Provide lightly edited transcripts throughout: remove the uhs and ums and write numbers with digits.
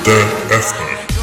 Bulletin F1.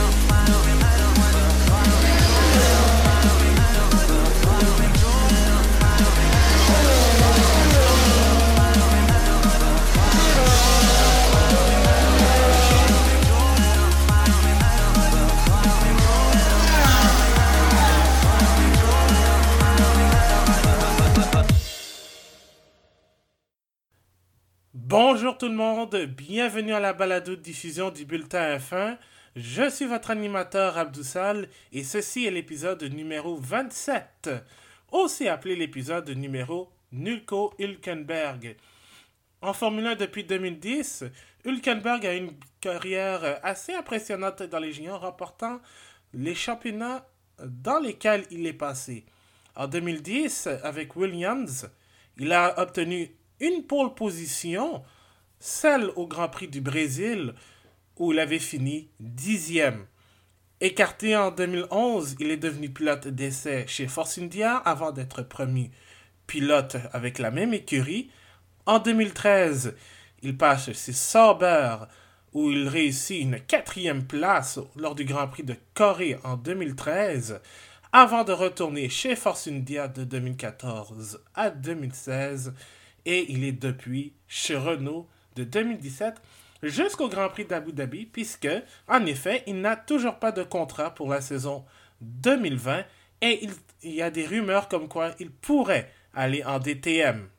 Bonjour tout le monde, bienvenue à la balado-diffusion du Bulletin F1. Je suis votre animateur Abdoussal et ceci est l'épisode numéro 27, aussi appelé l'épisode numéro Nico Hülkenberg. En Formule 1 depuis 2010, Hülkenberg a une carrière assez impressionnante dans les juniors, remportant les championnats dans lesquels il est passé. En 2010, avec Williams, il a obtenu une pole position, celle au Grand Prix du Brésil, où il avait fini 10e. Écarté en 2011, il est devenu pilote d'essai chez Force India avant d'être promu pilote avec la même écurie. En 2013, il passe chez Sauber, où il réussit une 4e place lors du Grand Prix de Corée en 2013, avant de retourner chez Force India de 2014 à 2016, et il est depuis chez Renault de 2017 jusqu'au Grand Prix d'Abu Dhabi, puisque, en effet, il n'a toujours pas de contrat pour la saison 2020 et il y a des rumeurs comme quoi il pourrait aller en DTM.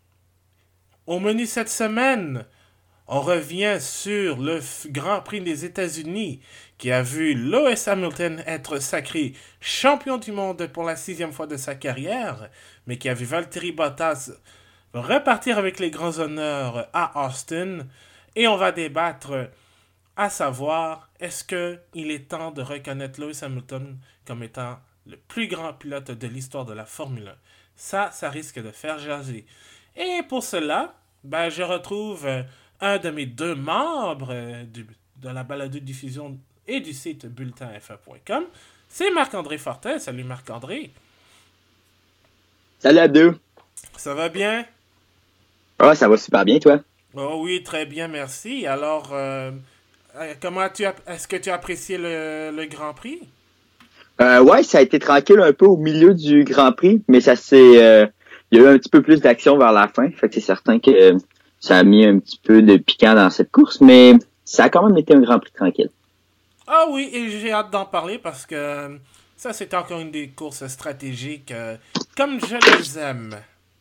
Au menu cette semaine, on revient sur le Grand Prix des États-Unis qui a vu Lewis Hamilton être sacré champion du monde pour la 6e fois de sa carrière, mais qui a vu Valtteri Bottas repartir avec les grands honneurs à Austin, et on va débattre à savoir est-ce qu'il est temps de reconnaître Lewis Hamilton comme étant le plus grand pilote de l'histoire de la Formule 1. Ça risque de faire jaser. Et pour cela, je retrouve un de mes deux membres de la balado-diffusion et du site bulletinf1.com. C'est Marc-André Fortin. Salut Marc-André. Salut Abdou. Ça va bien? Ah, ça va super bien, toi? Oh oui, très bien, merci. Alors, est-ce que tu as apprécié le Grand Prix? Ouais, ça a été tranquille un peu au milieu du Grand Prix, mais il y a eu un petit peu plus d'action vers la fin. Fait que c'est certain que ça a mis un petit peu de piquant dans cette course, mais ça a quand même été un Grand Prix tranquille. Ah oui, et j'ai hâte d'en parler parce que ça, c'est encore une des courses stratégiques comme je les aime.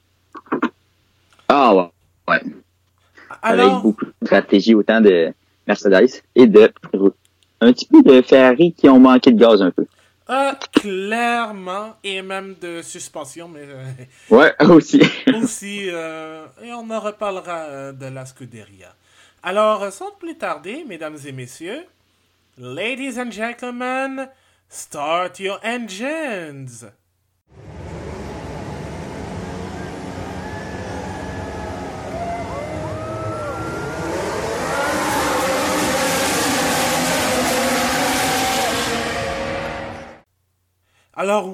Ah ouais. Alors, avec beaucoup de stratégie, autant de Mercedes et un petit peu de Ferrari qui ont manqué de gaz un peu. Clairement, et même de suspension, mais ouais, aussi. Et on en reparlera de la Scuderia. Alors, sans plus tarder, mesdames et messieurs, ladies and gentlemen, start your engines! Alors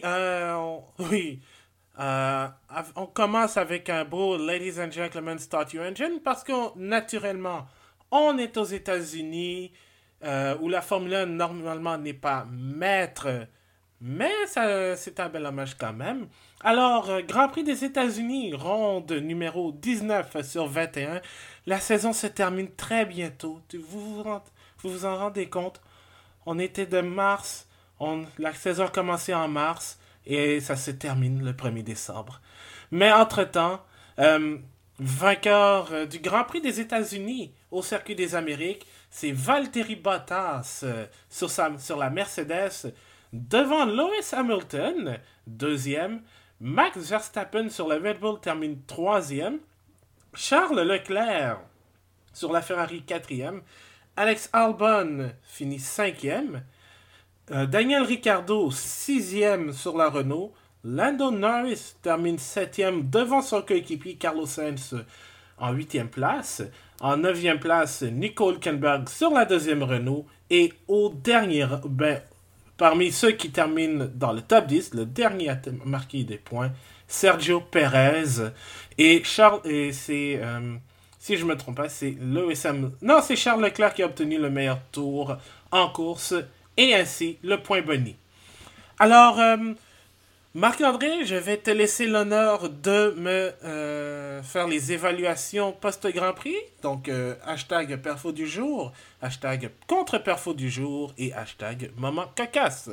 on commence avec un beau Ladies and Gentlemen Start Your Engine parce que naturellement, on est aux États-Unis où la Formule 1 normalement n'est pas maître, mais c'est un bel hommage quand même. Alors, Grand Prix des États-Unis, ronde numéro 19 sur 21. La saison se termine très bientôt. Vous vous en rendez compte? On était de mars. La saison a commencé en mars et ça se termine le 1er décembre. Mais entre-temps, vainqueur du Grand Prix des États-Unis au Circuit des Amériques, c'est Valtteri Bottas sur la Mercedes devant Lewis Hamilton, 2e. Max Verstappen sur le Red Bull termine 3e. Charles Leclerc sur la Ferrari 4e. Alex Albon finit 5e. Daniel Ricciardo, 6e sur la Renault. Lando Norris termine 7e devant son coéquipier Carlos Sainz en 8e place. En 9e place, Nico Hülkenberg sur la 2e Renault. Et au dernier, parmi ceux qui terminent dans le top 10, le dernier à marquer des points, Sergio Perez. Et c'est Si je me trompe pas, c'est Lewis Hamilton. Non, c'est Charles Leclerc qui a obtenu le meilleur tour en course et ainsi le point boni. Alors, Marc-André, je vais te laisser l'honneur de me faire les évaluations post-Grand Prix. Donc, hashtag perfo du jour, hashtag contre-perfo du jour et hashtag moment cocasse.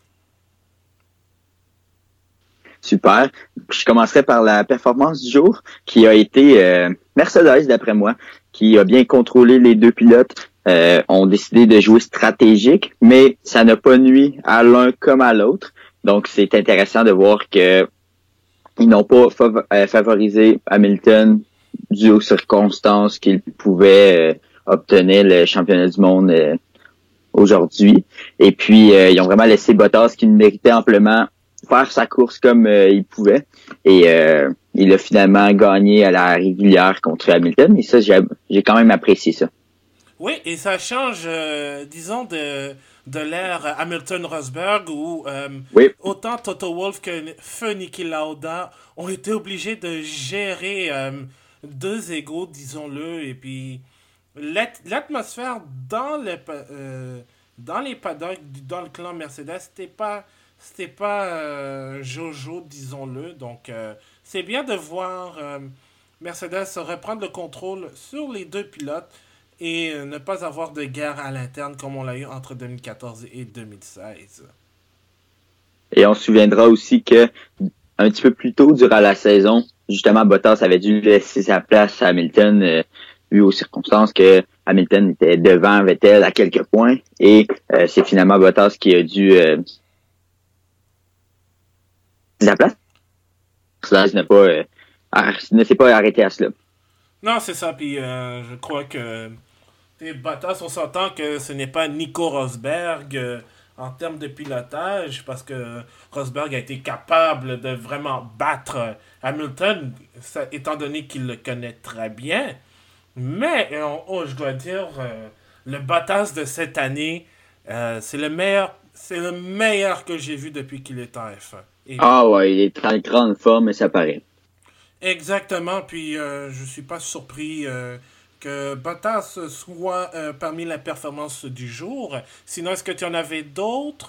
Super. Je commencerai par la performance du jour qui a été Mercedes, d'après moi, qui a bien contrôlé les deux pilotes. Ont décidé de jouer stratégique, mais ça n'a pas nui à l'un comme à l'autre. Donc, c'est intéressant de voir que ils n'ont pas favorisé Hamilton dû aux circonstances qu'il pouvait obtenir le championnat du monde aujourd'hui. Et puis, ils ont vraiment laissé Bottas qui méritait amplement faire sa course comme il pouvait. Et il a finalement gagné à la régulière contre Hamilton. Et ça, j'ai quand même apprécié ça. Oui, et ça change, disons, de l'ère Hamilton-Rosberg où Oui. autant Toto Wolff que feu Niki Lauda ont été obligés de gérer deux égos, disons-le, et puis l'atmosphère dans les paddocks, dans le clan Mercedes, c'était pas Jojo, disons-le. Donc, c'est bien de voir Mercedes reprendre le contrôle sur les deux pilotes et ne pas avoir de guerre à l'interne comme on l'a eu entre 2014 et 2016. Et on se souviendra aussi que un petit peu plus tôt durant la saison, justement, Bottas avait dû laisser sa place à Hamilton, vu aux circonstances que Hamilton était devant Vettel à quelques points. Et c'est finalement Bottas qui a dû sa place. Ne s'est pas arrêté à cela. Non, c'est ça. Puis je crois que Bottas, on s'entend que ce n'est pas Nico Rosberg en termes de pilotage, parce que Rosberg a été capable de vraiment battre Hamilton, étant donné qu'il le connaît très bien. Mais je dois dire, le Bottas de cette année, c'est le meilleur que j'ai vu depuis qu'il est en F1. Ah ouais, il est en grande forme et ça paraît. Exactement, puis je suis pas surpris que Bottas soit parmi les performances du jour. Sinon, est-ce que tu en avais d'autres?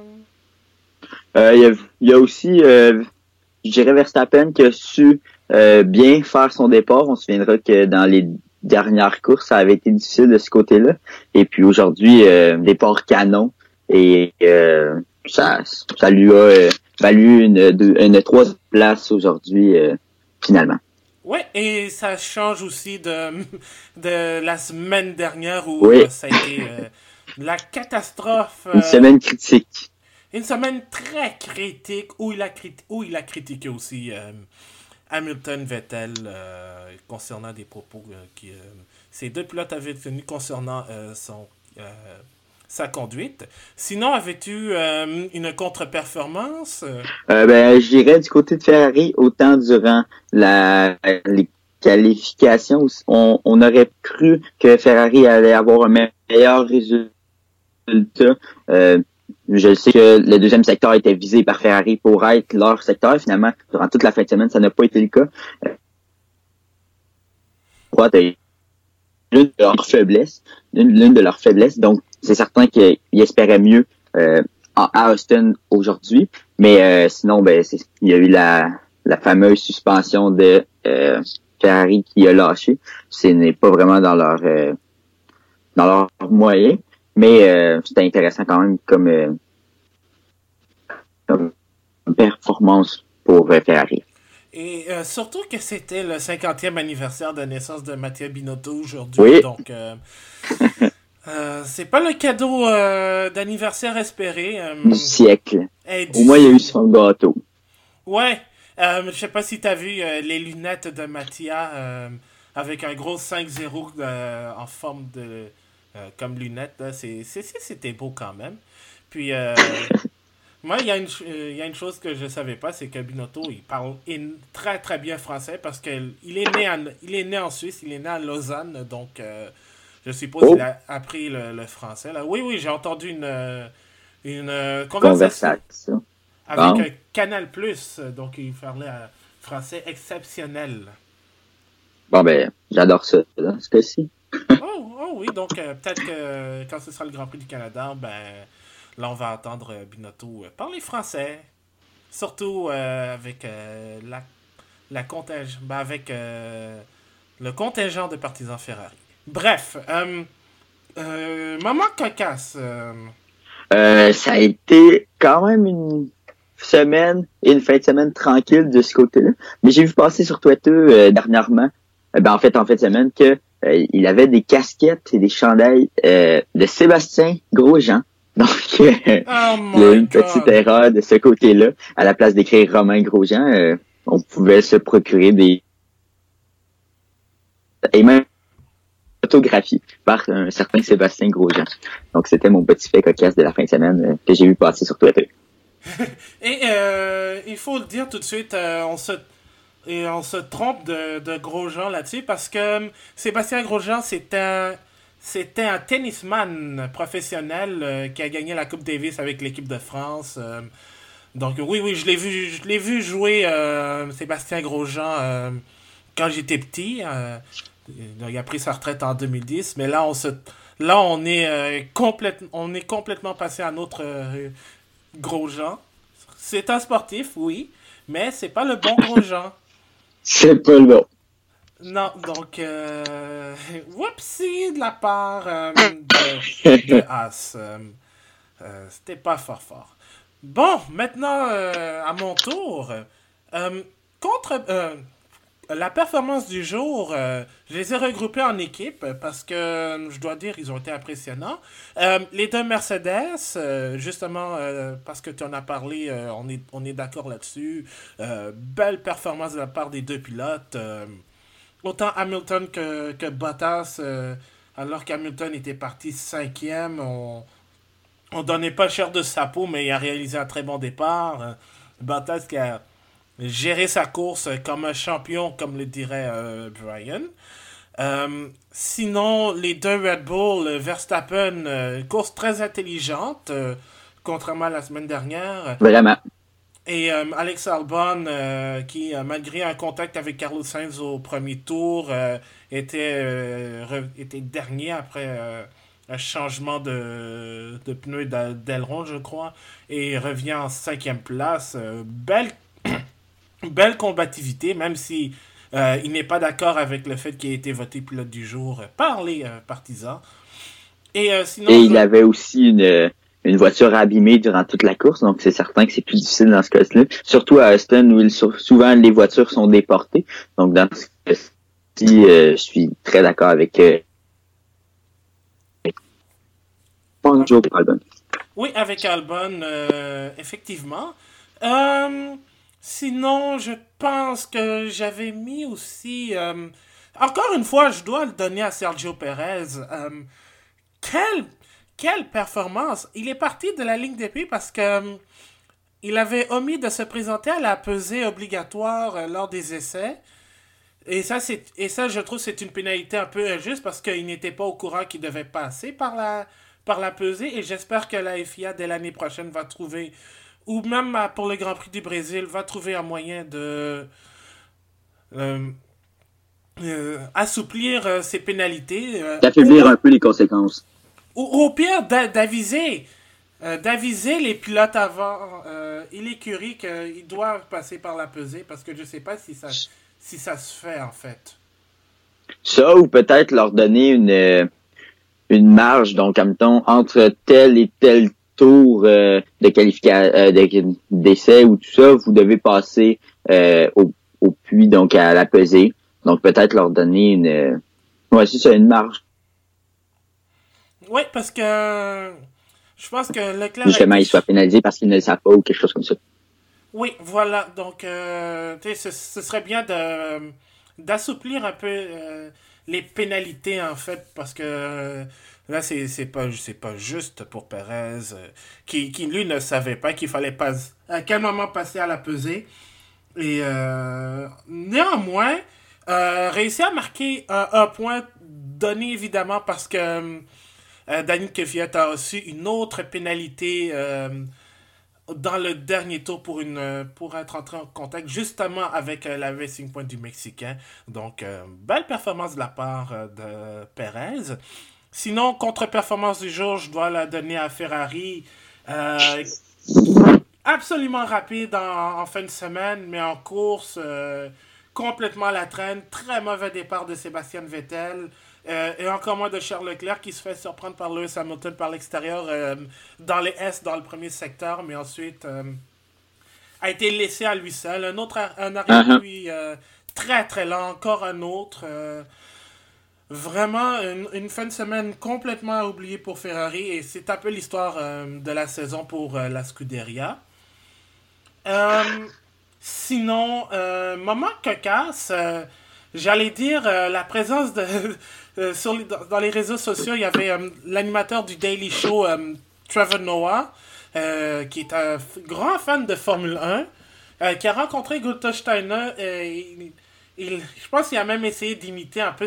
Il y a aussi, je dirais, Verstappen qui a su bien faire son départ. On se souviendra que dans les dernières courses, ça avait été difficile de ce côté-là. Et puis aujourd'hui, départ canon. Et ça lui a valu une troisième place aujourd'hui, finalement. Ouais, et ça change aussi de la semaine dernière où Oui. Ça a été la catastrophe. Une semaine critique. Une semaine très critique où il a critiqué aussi Hamilton Vettel concernant des propos que ces deux pilotes avaient tenus concernant sa conduite. Sinon, avais-tu une contre-performance? Je dirais du côté de Ferrari, autant durant les qualifications, on aurait cru que Ferrari allait avoir un meilleur résultat. Je sais que le deuxième secteur était visé par Ferrari pour être leur secteur. Finalement, durant toute la fin de semaine, ça n'a pas été le cas. L'une de leurs faiblesses. L'une de leurs faiblesses. Donc, c'est certain qu'ils espéraient mieux à Austin aujourd'hui. Mais sinon, il y a eu la fameuse suspension de Ferrari qui a lâché. Ce n'est pas vraiment dans leur moyen. Mais c'était intéressant quand même comme performance pour Ferrari. Et surtout que c'était le 50e anniversaire de naissance de Mattia Binotto aujourd'hui. Oui. Donc, c'est pas le cadeau d'anniversaire espéré. Du siècle. Au moins, il y a eu son gâteau. Ouais. Je sais pas si t'as vu les lunettes de Mattia avec un gros 5-0 en forme de... comme lunettes. Là. C'était beau quand même. Puis... moi, il y a une chose que je savais pas, c'est que Binotto, il parle très très bien français parce qu'il est né en Suisse, il est né à Lausanne, donc je suppose qu'il a appris le français. Là. Oui, j'ai entendu une conversation avec Canal+, donc il parlait français exceptionnel. Bon, ben, j'adore ça, dans ce cas-ci. Oh oui, donc peut-être que quand ce sera le Grand Prix du Canada, ben là on va entendre Binotto parler français. Surtout avec avec le contingent de partisans Ferrari. Bref, moment cocasse. Ça a été quand même une semaine et une fin de semaine tranquille de ce côté-là. Mais j'ai vu passer sur Twitter dernièrement, en fin de semaine, que il avait des casquettes et des chandails de Sébastien Grosjean. Donc, Oh il y a eu my une petite god. erreur de ce côté-là. À la place d'écrire Romain Grosjean, on pouvait se procurer des... Et même photographie par un certain Sébastien Grosjean. Donc, c'était mon petit fait cocasse de la fin de semaine que j'ai vu passer sur Twitter. Et il faut le dire tout de suite, on se trompe de Grosjean là-dessus parce que Sébastien Grosjean, c'était un tennisman professionnel qui a gagné la Coupe Davis avec l'équipe de France. Donc oui, je l'ai vu jouer Sébastien Grosjean quand j'étais petit. Il a pris sa retraite en 2010, mais là on est complètement passé à notre Grosjean. C'est un sportif, oui, mais c'est pas le bon Grosjean. C'est pas le bon. Non, donc, whoopsie de la part de As. C'était pas fort fort. Bon, maintenant, à mon tour. Euh, contre la performance du jour, je les ai regroupés en équipe parce que, je dois dire, ils ont été impressionnants. Les deux Mercedes, justement, parce que tu en as parlé, on est d'accord là-dessus. Belle performance de la part des deux pilotes. Autant Hamilton que Bottas, alors qu'Hamilton était parti cinquième, on donnait pas cher de sa peau, mais il a réalisé un très bon départ. Bottas qui a géré sa course comme un champion, comme le dirait Brian. Sinon, les deux Red Bull, Verstappen, course très intelligente, contrairement à la semaine dernière. Vraiment. Et Alex Albon, qui, malgré un contact avec Carlos Sainz au premier tour, était dernier après un changement de pneu d'aileron, je crois, et revient en cinquième place. Belle combativité, même si il n'est pas d'accord avec le fait qu'il ait été voté pilote du jour par les partisans. Et sinon, Et il avait aussi une voiture abîmée durant toute la course, donc c'est certain que c'est plus difficile dans ce cas-là. Surtout à Austin, où souvent les voitures sont déportées. Donc dans ce cas-ci, je suis très d'accord avec Joe Albon. oui, avec Albon, effectivement. Euh, Sinon, je pense que j'avais mis aussi... encore une fois, je dois le donner à Sergio Perez. Quelle, quelle performance! Il est parti de la ligne d'épée parce que il avait omis de se présenter à la pesée obligatoire lors des essais. Et ça, je trouve, c'est une pénalité un peu injuste parce qu'il n'était pas au courant qu'il devait passer par la pesée. Et j'espère que la FIA, dès l'année prochaine, va trouver, ou même pour le Grand Prix du Brésil, va trouver un moyen de euh, assouplir ces pénalités. D'affaiblir un peu les conséquences. Au pire, d'aviser les pilotes avant et l'écurie qu'ils doivent passer par la pesée parce que je sais pas si ça se fait en fait. Ça, ou peut-être leur donner une marge, donc, comme mettons, entre tel et tel tour de d'essai ou tout ça, vous devez passer au puits, donc à la pesée. Donc, peut-être leur donner ouais, c'est ça, une marge. Oui, parce que je pense que Leclerc a Justement, été... ils soient pénalisés parce qu'ils ne le savent pas ou quelque chose comme ça. Oui, voilà. Donc, ce serait bien d'assouplir un peu les pénalités, en fait, parce que là, c'est pas juste pour Perez, qui, lui, ne savait pas qu'il fallait pas à quel moment passer à la pesée. Et néanmoins, réussi à marquer un point donné, évidemment, parce que Daniel Kvyat a reçu une autre pénalité dans le dernier tour pour être entré en contact justement avec la Racing Point du Mexicain. Donc, belle performance de la part de Perez. Sinon, contre-performance du jour, je dois la donner à Ferrari. Euh, Absolument rapide en fin de semaine, mais en course, complètement à la traîne. Très mauvais départ de Sébastien Vettel. Et encore moins de Charles Leclerc qui se fait surprendre par Lewis Hamilton par l'extérieur dans les S, dans le premier secteur, mais ensuite a été laissé à lui seul. Un arrière, lui, très très lent. Encore un autre. Vraiment, une fin de semaine complètement oubliée pour Ferrari. Et c'est un peu l'histoire de la saison pour la Scuderia. Euh, Sinon, moment cocasse, j'allais dire la présence de dans les réseaux sociaux, il y avait l'animateur du Daily Show, Trevor Noah, qui est un grand fan de Formule 1, qui a rencontré Gunther Steiner. Je pense qu'il a même essayé d'imiter un peu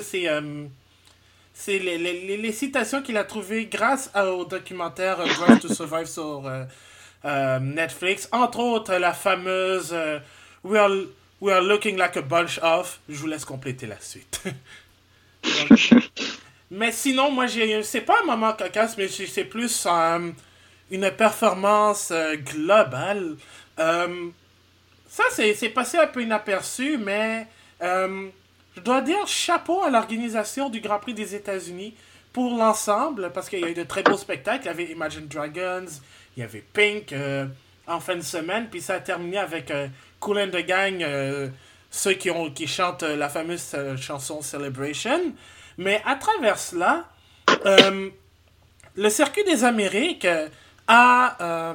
les citations qu'il a trouvées grâce au documentaire Drive to Survive sur Netflix. Entre autres, la fameuse We are, We are looking like a bunch of. Je vous laisse compléter la suite. Donc, mais sinon, moi, c'est pas un moment cocasse, mais c'est plus une performance globale. Ça, c'est passé un peu inaperçu, mais je dois dire chapeau à l'organisation du Grand Prix des États-Unis pour l'ensemble, parce qu'il y a eu de très beaux spectacles. Il y avait Imagine Dragons, il y avait Pink en fin de semaine, puis ça a terminé avec Kool and the Gang, ceux qui chantent la fameuse chanson Celebration. Mais à travers cela, le Circuit des Amériques a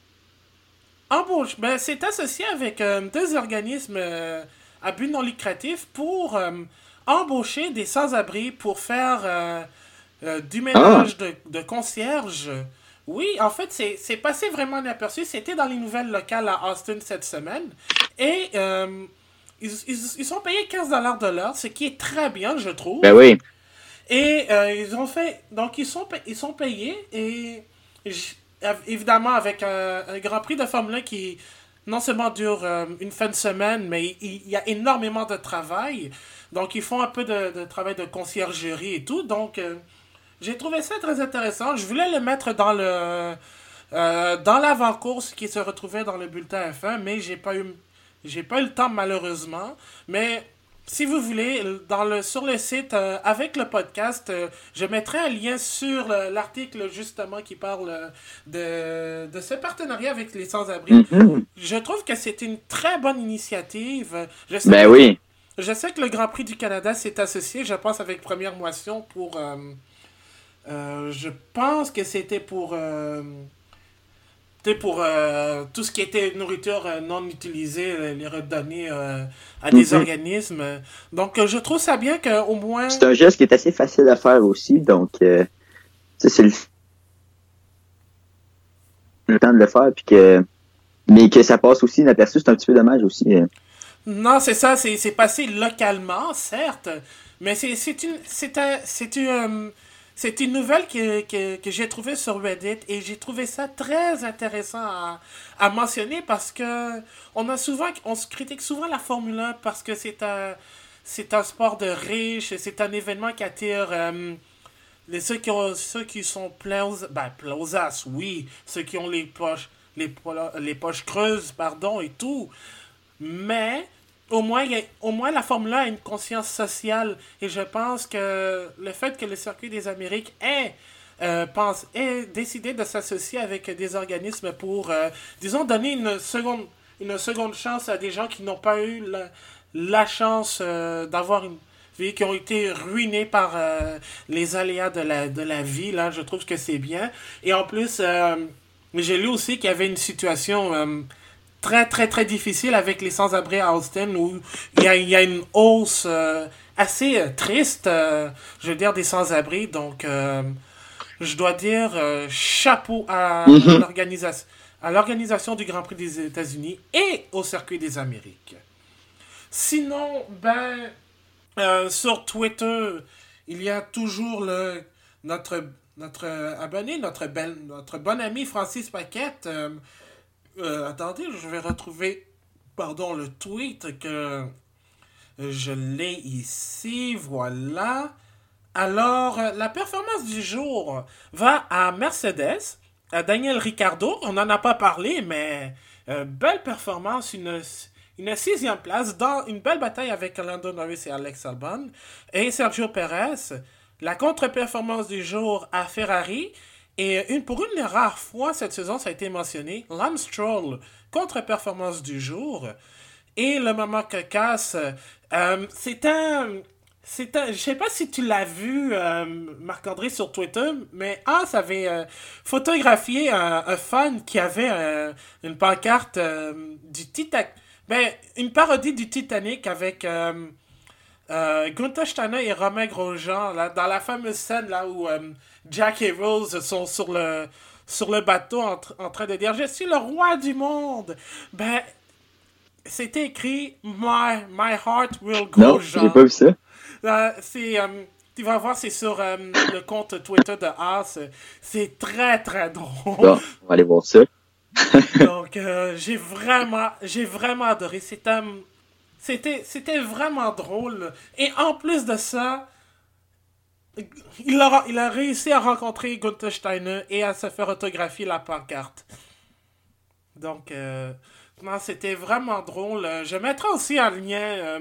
s'est associé avec deux organismes à but non lucratif pour embaucher des sans-abri pour faire du ménage de concierge. Oui, en fait, c'est passé vraiment inaperçu. C'était dans les nouvelles locales à Austin cette semaine. Et ils sont payés $ de l'heure, ce qui est très bien, je trouve. Ben oui. Et ils ont fait... Donc, ils sont payés. Et évidemment, avec un Grand Prix de Formule 1 qui non seulement dure une fin de semaine, mais il y a énormément de travail. Donc, ils font un peu de travail de conciergerie et tout. Donc, j'ai trouvé ça très intéressant. Je voulais le mettre dans dans l'avant-course qui se retrouvait dans le bulletin F1, mais j'ai pas eu le temps malheureusement. Mais si vous voulez, sur le site, avec le podcast, je mettrai un lien sur l'article justement qui parle de ce partenariat avec les sans-abri. Mm-hmm. Je trouve que c'est une très bonne initiative. Ben oui. Je sais que le Grand Prix du Canada s'est associé, je pense, avec Première Moisson pour... je pense que c'était pour tout ce qui était nourriture non utilisée, les redonner à des organismes. Donc, je trouve ça bien qu'au moins... C'est un geste qui est assez facile à faire aussi, donc c'est le temps de le faire, mais que ça passe aussi inaperçu, c'est un petit peu dommage aussi. Non, c'est ça, c'est passé localement, certes, mais c'est une nouvelle que j'ai trouvée sur Reddit et j'ai trouvé ça très intéressant à mentionner parce que on se critique souvent la Formule 1 parce que c'est un sport de riches, c'est un événement qui attire ceux qui sont pleins aux as, oui, ceux qui ont les poches creuses, pardon, et tout. Mais au moins la Formule 1 a une conscience sociale et je pense que le fait que le Circuit des Amériques ait décidé de s'associer avec des organismes pour, disons, donner une seconde chance à des gens qui n'ont pas eu la chance d'avoir une vie, qui ont été ruinés par les aléas de la vie, là, je trouve que c'est bien. Et en plus, j'ai lu aussi qu'il y avait une situation... très, très, très difficile avec les sans-abri à Austin où il y a une hausse assez triste, je veux dire, des sans-abri. Donc, je dois dire chapeau à l'organisation du Grand Prix des États-Unis et au Circuit des Amériques. Sinon, sur Twitter, il y a toujours notre abonné, notre bon ami Francis Paquette, Attendez, je vais retrouver, pardon, le tweet que je l'ai ici, voilà. Alors, la performance du jour va à Mercedes, à Daniel Ricciardo. On n'en a pas parlé, mais belle performance, une sixième place dans une belle bataille avec Lando Norris et Alex Albon. Et Sergio Perez, la contre-performance du jour à Ferrari. Et pour une des rares fois cette saison, ça a été mentionné, Lance Stroll, contre-performance du jour. Et le moment cocasse, je sais pas si tu l'as vu, Marc-André, sur Twitter, mais As avait photographié un fan qui avait une pancarte du Titanic. Ben, une parodie du Titanic avec Gunther Steiner et Romain Grosjean, là, dans la fameuse scène là où Jack et Rose sont sur le bateau en train de dire « Je suis le roi du monde ». Ben, c'était écrit My heart will Non, j'ai Grosjean. pas vu ça. Tu vas voir, c'est sur le compte Twitter de As. C'est très, très drôle. Bon, on va aller voir ça. Donc, j'ai vraiment adoré. C'était vraiment drôle. Et en plus de ça, il a réussi à rencontrer Gunther Steiner et à se faire autographier la pancarte. Donc, non, c'était vraiment drôle. Je mettrai aussi un lien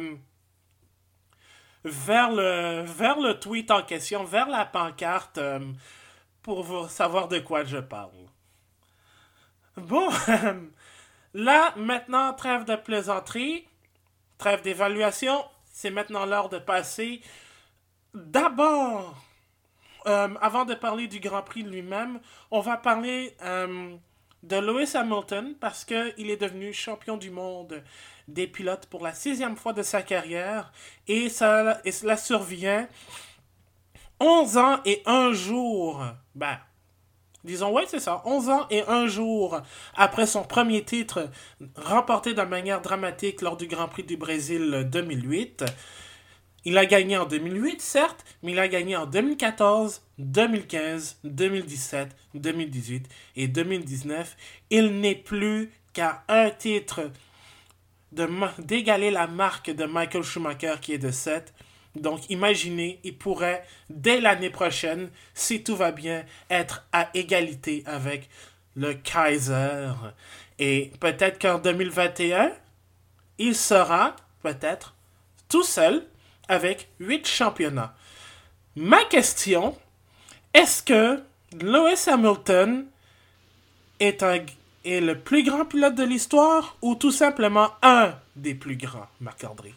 vers le tweet en question, vers la pancarte, pour savoir de quoi je parle. Bon, là, maintenant, trêve de plaisanterie, trêve d'évaluation, c'est maintenant l'heure de passer. D'abord, avant de parler du Grand Prix lui-même, on va parler de Lewis Hamilton parce qu'il est devenu champion du monde des pilotes pour la 6e fois de sa carrière et cela survient 11 ans et 1 jour. Ben, disons, ouais, c'est ça. 11 ans et 1 jour après son premier titre remporté de manière dramatique lors du Grand Prix du Brésil 2008. Il a gagné en 2008, certes, mais il a gagné en 2014, 2015, 2017, 2018 et 2019. Il n'est plus qu'à un titre d'égaler la marque de Michael Schumacher qui est de 7. Donc imaginez, il pourrait, dès l'année prochaine, si tout va bien, être à égalité avec le Kaiser. Et peut-être qu'en 2021, il sera peut-être tout seul avec 8 championnats. Ma question, est-ce que Lewis Hamilton est le plus grand pilote de l'histoire ou tout simplement un des plus grands, Marc-André?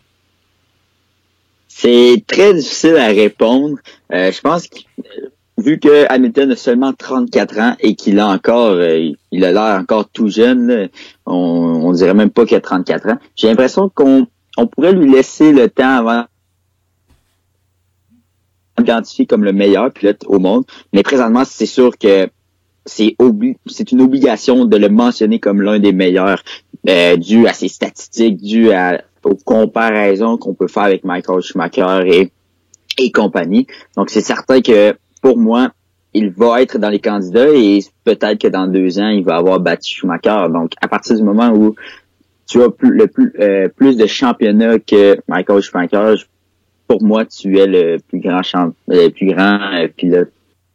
C'est très difficile à répondre. Je pense que vu que Hamilton a seulement 34 ans et qu'il a encore, il a l'air encore tout jeune, là, on dirait même pas qu'il a 34 ans. J'ai l'impression qu'on pourrait lui laisser le temps avant identifié comme le meilleur pilote au monde. Mais présentement, c'est sûr que c'est une obligation de le mentionner comme l'un des meilleurs, dû à ses statistiques, aux comparaisons qu'on peut faire avec Michael Schumacher et compagnie. Donc, c'est certain que, pour moi, il va être dans les candidats et peut-être que dans 2 ans, il va avoir battu Schumacher. Donc, à partir du moment où tu as plus de championnats que Michael Schumacher, pour moi, tu es le plus grand pilote.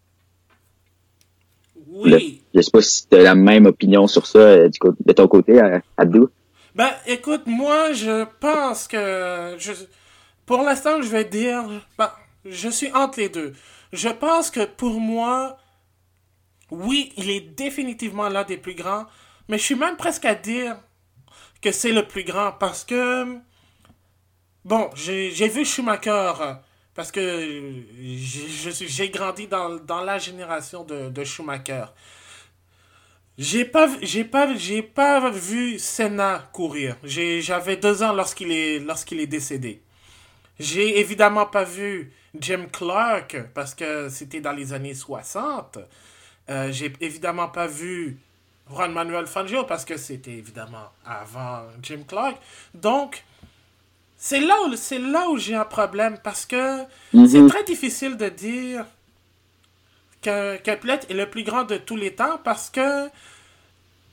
Oui. Je sais pas si tu as la même opinion sur ça de ton côté, Abdou. Ben, écoute, moi, je pense que... pour l'instant, je vais dire... Ben, je suis entre les deux. Je pense que pour moi, oui, il est définitivement l'un des plus grands, mais je suis même presque à dire que c'est le plus grand parce que... Bon, j'ai vu Schumacher parce que j'ai grandi dans la génération de Schumacher. J'ai pas vu Senna courir. J'avais 2 ans lorsqu'il est décédé. J'ai évidemment pas vu Jim Clark parce que c'était dans les années 60. J'ai évidemment pas vu Juan Manuel Fangio parce que c'était évidemment avant Jim Clark. Donc, c'est là où j'ai un problème parce que c'est très difficile de dire qu'un pilote est le plus grand de tous les temps parce que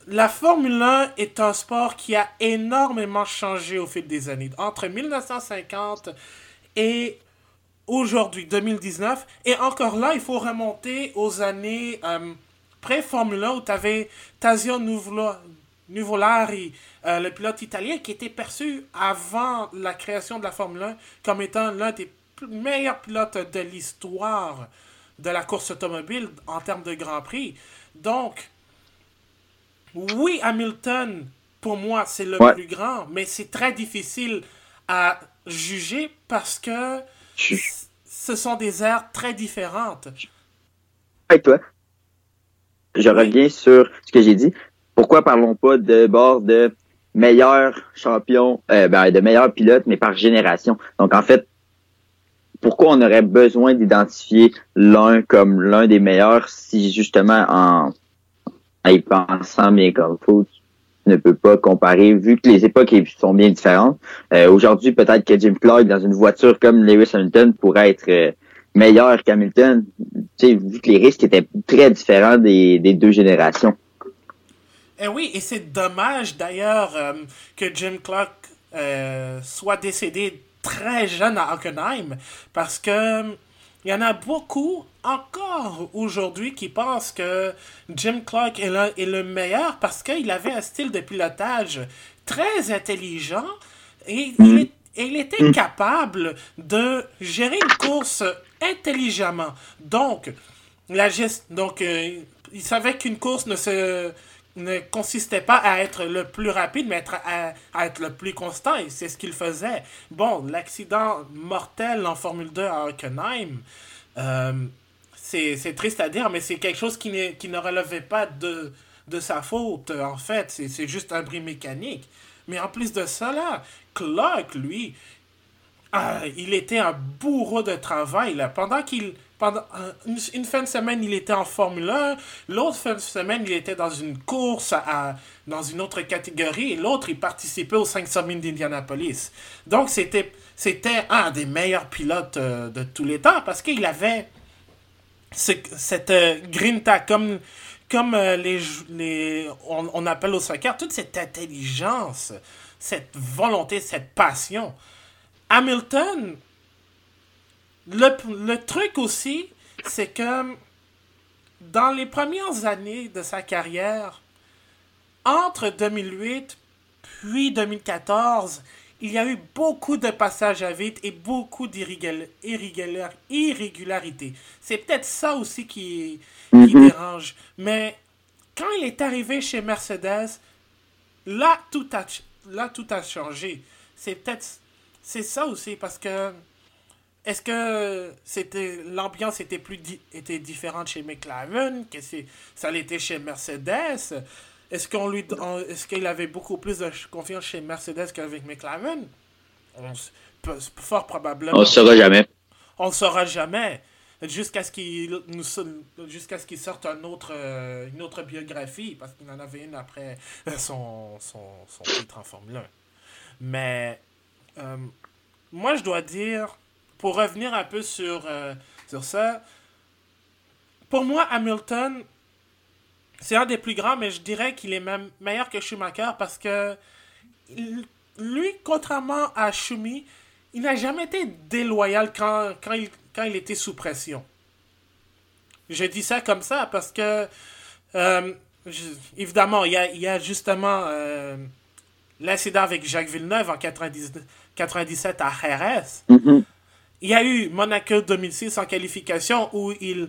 la Formule 1 est un sport qui a énormément changé au fil des années. Entre 1950 et aujourd'hui, 2019. Et encore là, il faut remonter aux années pré-Formule 1 où tu avais Tazio Nuvolari, le pilote italien, qui était perçu avant la création de la Formule 1 comme étant l'un des meilleurs pilotes de l'histoire de la course automobile en termes de Grand Prix. Donc, oui, Hamilton, pour moi, c'est le plus grand, mais c'est très difficile à juger parce que ce sont des aires très différentes. Avec toi, je reviens sur ce que j'ai dit. Pourquoi parlons pas de bord de meilleurs champions, de meilleurs pilotes, mais par génération? Donc, en fait, pourquoi on aurait besoin d'identifier l'un comme l'un des meilleurs si justement en y pensant bien comme faut, tu ne peux pas comparer vu que les époques sont bien différentes. Aujourd'hui, peut-être que Jim Clark dans une voiture comme Lewis Hamilton pourrait être meilleur qu'Hamilton, tu sais, vu que les risques étaient très différents des deux générations. Oui, et c'est dommage d'ailleurs que Jim Clark soit décédé très jeune à Hockenheim parce que il y en a beaucoup encore aujourd'hui qui pensent que Jim Clark est le meilleur parce qu'il avait un style de pilotage très intelligent et il était capable de gérer une course intelligemment. Donc, il savait qu'une course ne consistait pas à être le plus rapide, mais à être le plus constant, et c'est ce qu'il faisait. Bon, l'accident mortel en Formule 2 à Hockenheim, c'est triste à dire, mais c'est quelque chose qui ne relevait pas de sa faute, en fait. C'est juste un bris mécanique. Mais en plus de ça, là, Clark, lui, il était un bourreau de travail, là. Pendant une fin de semaine, il était en Formule 1. L'autre fin de semaine, il était dans une course dans une autre catégorie. Et l'autre, il participait aux 500 000 d'Indianapolis. Donc, c'était un des meilleurs pilotes de tous les temps parce qu'il avait cette grinta, comme on appelle au soccer, toute cette intelligence, cette volonté, cette passion. Hamilton, le truc aussi, c'est que dans les premières années de sa carrière, entre 2008 puis 2014, il y a eu beaucoup de passages à vide et beaucoup d'irrégularités. C'est peut-être ça aussi qui dérange. Mais quand il est arrivé chez Mercedes, là, tout a changé. C'est ça aussi, parce que est-ce que l'ambiance était différente chez McLaren, que ça l'était chez Mercedes? Est-ce qu'il avait beaucoup plus de confiance chez Mercedes qu'avec McLaren? Fort probablement. On ne saura jamais. On ne saura jamais. Jusqu'à ce qu'il sorte une autre biographie, parce qu'il en avait une après son titre en Formule 1. Mais moi, je dois dire, pour revenir un peu sur ça, pour moi, Hamilton, c'est un des plus grands, mais je dirais qu'il est même meilleur que Schumacher parce que lui, contrairement à Schumi, il n'a jamais été déloyal quand il était sous pression. Je dis ça comme ça parce que, évidemment, il y a justement l'incident avec Jacques Villeneuve en 97 à Jerez. Mm-hmm. Il y a eu Monaco 2006 en qualification où il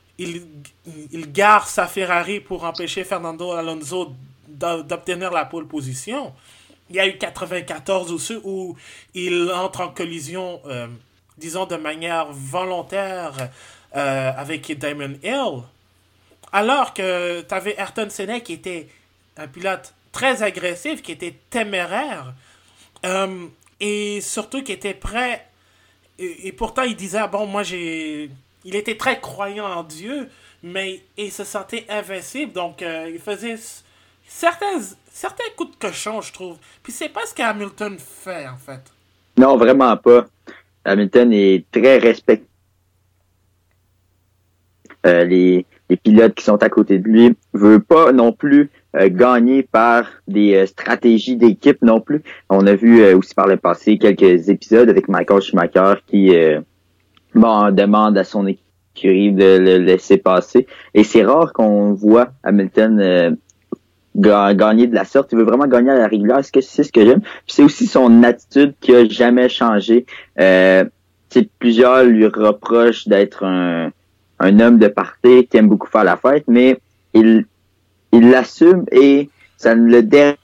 gare sa Ferrari pour empêcher Fernando Alonso d'obtenir la pole position. Il y a eu 94 aussi où il entre en collision, disons de manière volontaire, avec Damon Hill. Alors que tu avais Ayrton Senna qui était un pilote très agressif, qui était téméraire, et surtout qui était prêt. Et pourtant, il disait, bon, il était très croyant en Dieu, mais il se sentait invincible, donc il faisait certains coups de cochon, je trouve. Puis c'est pas ce qu'Hamilton fait, en fait. Non, vraiment pas. Hamilton est très respecté. les pilotes qui sont à côté de lui, veut pas non plus gagner par des stratégies d'équipe non plus. On a vu aussi par le passé quelques épisodes avec Michael Schumacher qui demande à son écurie de le laisser passer. Et c'est rare qu'on voit Hamilton gagner de la sorte. Il veut vraiment gagner à la régulière. C'est ce que j'aime. Puis c'est aussi son attitude qui a jamais changé. Plusieurs lui reprochent d'être un homme de party qui aime beaucoup faire la fête, mais il l'assume et ça ne le dérange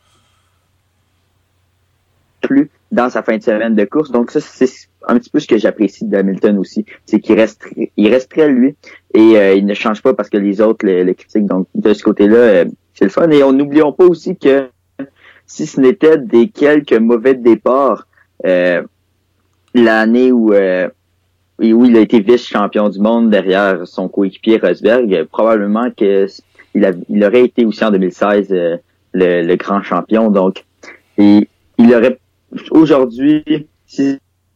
plus dans sa fin de semaine de course. Donc ça, c'est un petit peu ce que j'apprécie d'Hamilton aussi. C'est qu'il reste très lui et il ne change pas parce que les autres le critiquent. Donc de ce côté-là, c'est le fun. Et n'oublions pas aussi que si ce n'était des quelques mauvais départs, l'année où il a été vice-champion du monde derrière son coéquipier Rosberg, probablement que il aurait été aussi en 2016 le grand champion. Donc, et il aurait aujourd'hui, si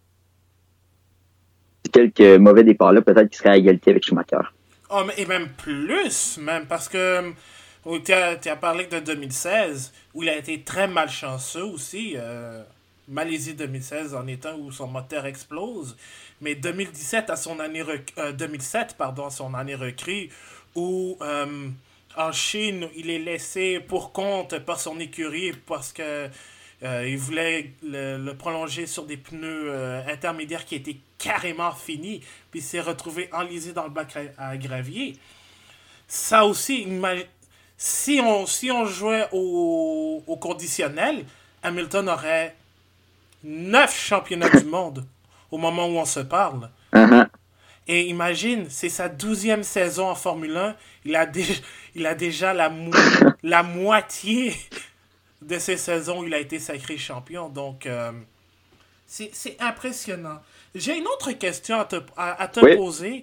quelques mauvais départs-là, peut-être qu'il serait à égalité avec Schumacher. Oh, et même plus, même, parce que tu as parlé de 2016, où il a été très malchanceux aussi. Malaisie 2016 en étant où son moteur explose. Mais 2017 à son année 2007 pardon, à son année recrue, où en Chine, il est laissé pour compte par son écurie parce que il voulait le prolonger sur des pneus intermédiaires qui étaient carrément finis, puis il s'est retrouvé enlisé dans le bac à gravier. Ça aussi, si on jouait au conditionnel, Hamilton aurait 9 championnats du monde au moment où on se parle. Uh-huh. Et imagine, c'est sa 12e saison en Formule 1. Il a déjà la moitié de ces saisons où il a été sacré champion. Donc, c'est impressionnant. J'ai une autre question à te poser.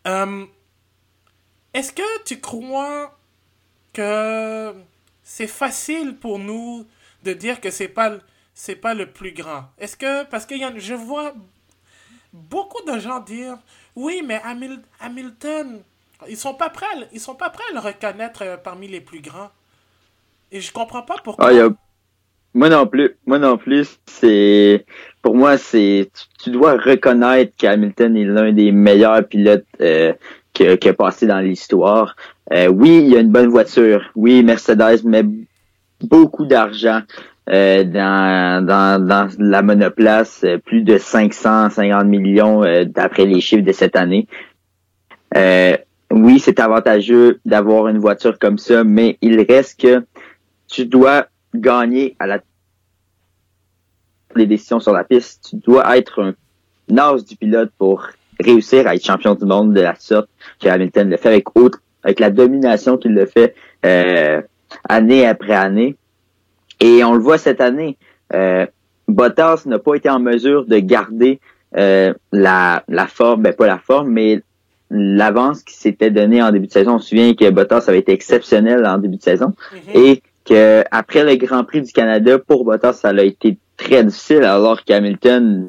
Est-ce que tu crois que c'est facile pour nous de dire que c'est pas le plus grand? Est-ce que, parce que je vois beaucoup de gens dire, oui, mais Hamilton, ils sont pas prêts à le reconnaître parmi les plus grands. Et je comprends pas pourquoi. Moi non plus, pour moi, tu dois reconnaître qu'Hamilton est l'un des meilleurs pilotes qui a passé dans l'histoire. Oui, il y a une bonne voiture. Oui, Mercedes met beaucoup d'argent dans la monoplace, plus de 550 millions d'après les chiffres de cette année. Oui, c'est avantageux d'avoir une voiture comme ça, mais il reste que tu dois gagner les décisions sur la piste. Tu dois être un as du pilote pour réussir à être champion du monde de la sorte que Hamilton le fait avec la domination qu'il le fait année après année. Et on le voit cette année. Bottas n'a pas été en mesure de garder la forme, pas la forme, mais l'avance qui s'était donnée en début de saison. On se souvient que Bottas avait été exceptionnel en début de saison. Mm-hmm. Et que après le Grand Prix du Canada, pour Bottas, ça a été très difficile, alors qu'Hamilton,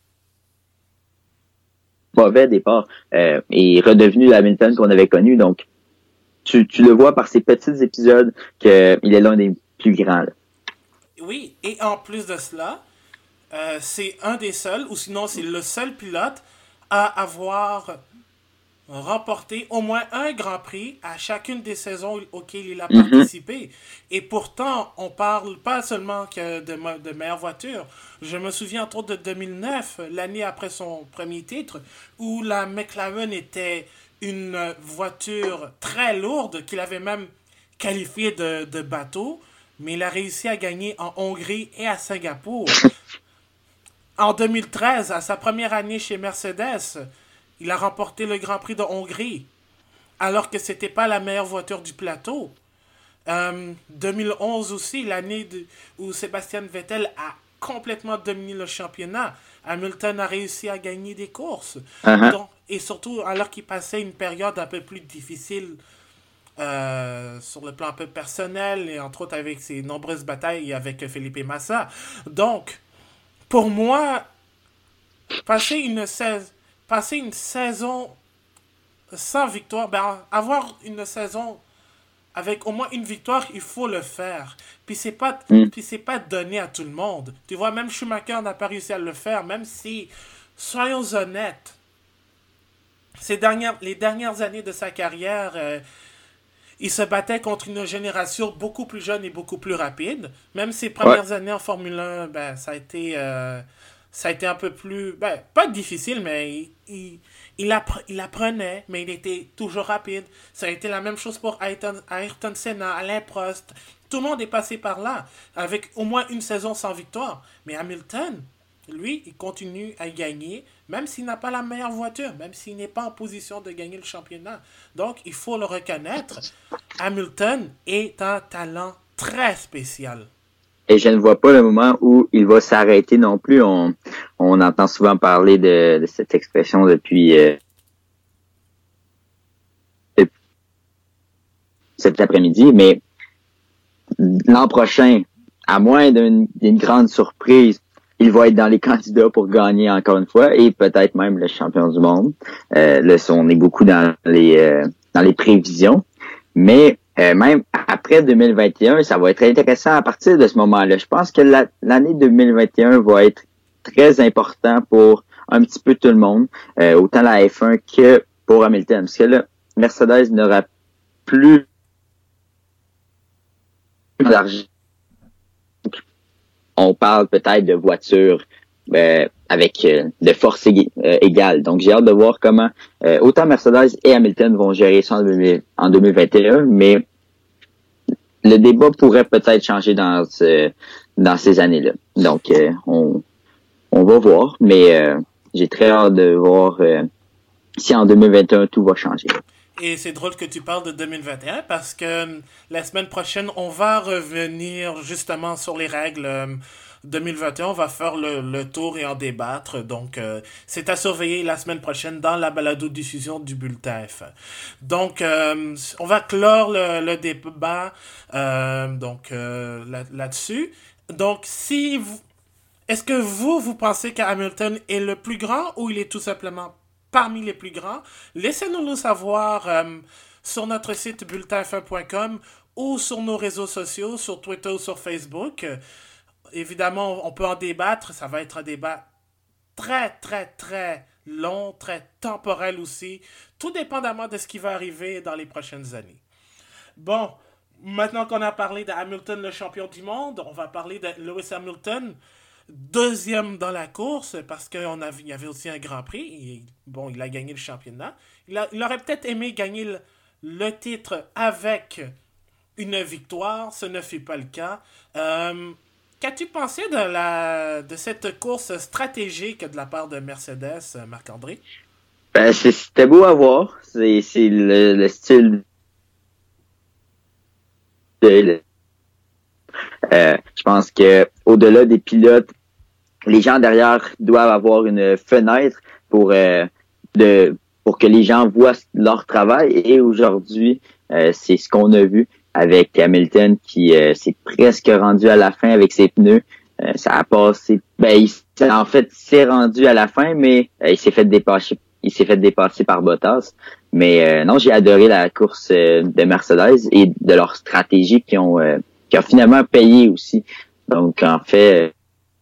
mauvais départ, est redevenu l'Hamilton qu'on avait connu. Donc, tu le vois par ces petits épisodes qu'il est l'un des plus grands. Là. Oui, et en plus de cela, c'est un des seuls, ou sinon c'est le seul pilote à avoir remporté au moins un Grand Prix à chacune des saisons auxquelles il a participé. Et pourtant, on parle pas seulement que de meilleure voiture. Je me souviens entre autres de 2009, l'année après son premier titre, où la McLaren était une voiture très lourde qu'il avait même qualifiée de bateau, mais il a réussi à gagner en Hongrie et à Singapour. En 2013, à sa première année chez Mercedes, il a remporté le Grand Prix de Hongrie, alors que c'était pas la meilleure voiture du plateau. 2011 aussi, l'année où Sébastien Vettel a complètement dominé le championnat. Hamilton a réussi à gagner des courses. Uh-huh. Donc, et surtout, alors qu'il passait une période un peu plus difficile sur le plan un peu personnel, et entre autres avec ses nombreuses batailles avec Felipe Massa. Donc, pour moi, passer une saison sans victoire, ben, avoir une saison avec au moins une victoire, il faut le faire. Hmm. Puis c'est pas donné à tout le monde. Tu vois, même Schumacher n'a pas réussi à le faire, même si, soyons honnêtes, les dernières années de sa carrière, il se battait contre une génération beaucoup plus jeune et beaucoup plus rapide. Même ses Ouais. premières années en Formule 1, ben, ça a été un peu plus, ben, pas difficile, mais il apprenait, mais il était toujours rapide. Ça a été la même chose pour Ayrton Senna, Alain Prost. Tout le monde est passé par là, avec au moins une saison sans victoire. Mais Hamilton, lui, il continue à gagner, même s'il n'a pas la meilleure voiture, même s'il n'est pas en position de gagner le championnat. Donc, il faut le reconnaître. Hamilton est un talent très spécial. Et je ne vois pas le moment où il va s'arrêter non plus. On entend souvent parler de cette expression depuis cet après-midi, mais l'an prochain, à moins d'une grande surprise, il va être dans les candidats pour gagner encore une fois et peut-être même le champion du monde. Là, on est beaucoup dans les prévisions. Mais même après 2021, ça va être intéressant à partir de ce moment-là. Je pense que l'année 2021 va être très important pour un petit peu tout le monde, autant la F1 que pour Hamilton. Parce que là, Mercedes n'aura plus d'argent. On parle peut-être de voitures avec de force égale. Donc, j'ai hâte de voir comment autant Mercedes et Hamilton vont gérer ça en 2021, mais le débat pourrait peut-être changer dans ces années-là. Donc, on va voir, mais j'ai très hâte de voir si en 2021 tout va changer. Et c'est drôle que tu parles de 2021 parce que la semaine prochaine, on va revenir justement sur les règles 2021. On va faire le tour et en débattre. Donc, c'est à surveiller la semaine prochaine dans la balado-diffusion du Bulletin F1. Donc, on va clore le débat là-dessus. Donc, si vous, est-ce que vous pensez qu'Hamilton est le plus grand ou il est tout simplement parmi les plus grands? Laissez-nous le savoir sur notre site bulletinf1.com ou sur nos réseaux sociaux, sur Twitter ou sur Facebook. Évidemment, on peut en débattre. Ça va être un débat très, très, très long, très temporel aussi, tout dépendamment de ce qui va arriver dans les prochaines années. Bon, maintenant qu'on a parlé de Hamilton, le champion du monde, on va parler de Lewis Hamilton, deuxième dans la course, parce qu'il y avait aussi un Grand Prix. Bon, il a gagné le championnat. Il aurait peut-être aimé gagner le titre avec une victoire. Ce ne fut pas le cas. Qu'as-tu pensé de cette course stratégique de la part de Mercedes, Marc-André? C'était beau à voir. C'est le style de je pense que au-delà des pilotes, les gens derrière doivent avoir une fenêtre pour pour que les gens voient leur travail. Et aujourd'hui, c'est ce qu'on a vu avec Hamilton qui s'est presque rendu à la fin avec ses pneus. Ça a passé. En fait, s'est rendu à la fin, mais il s'est fait dépasser. Il s'est fait dépasser par Bottas. Mais non, j'ai adoré la course de Mercedes et de leur stratégie qui ont finalement payé aussi. Donc, en fait,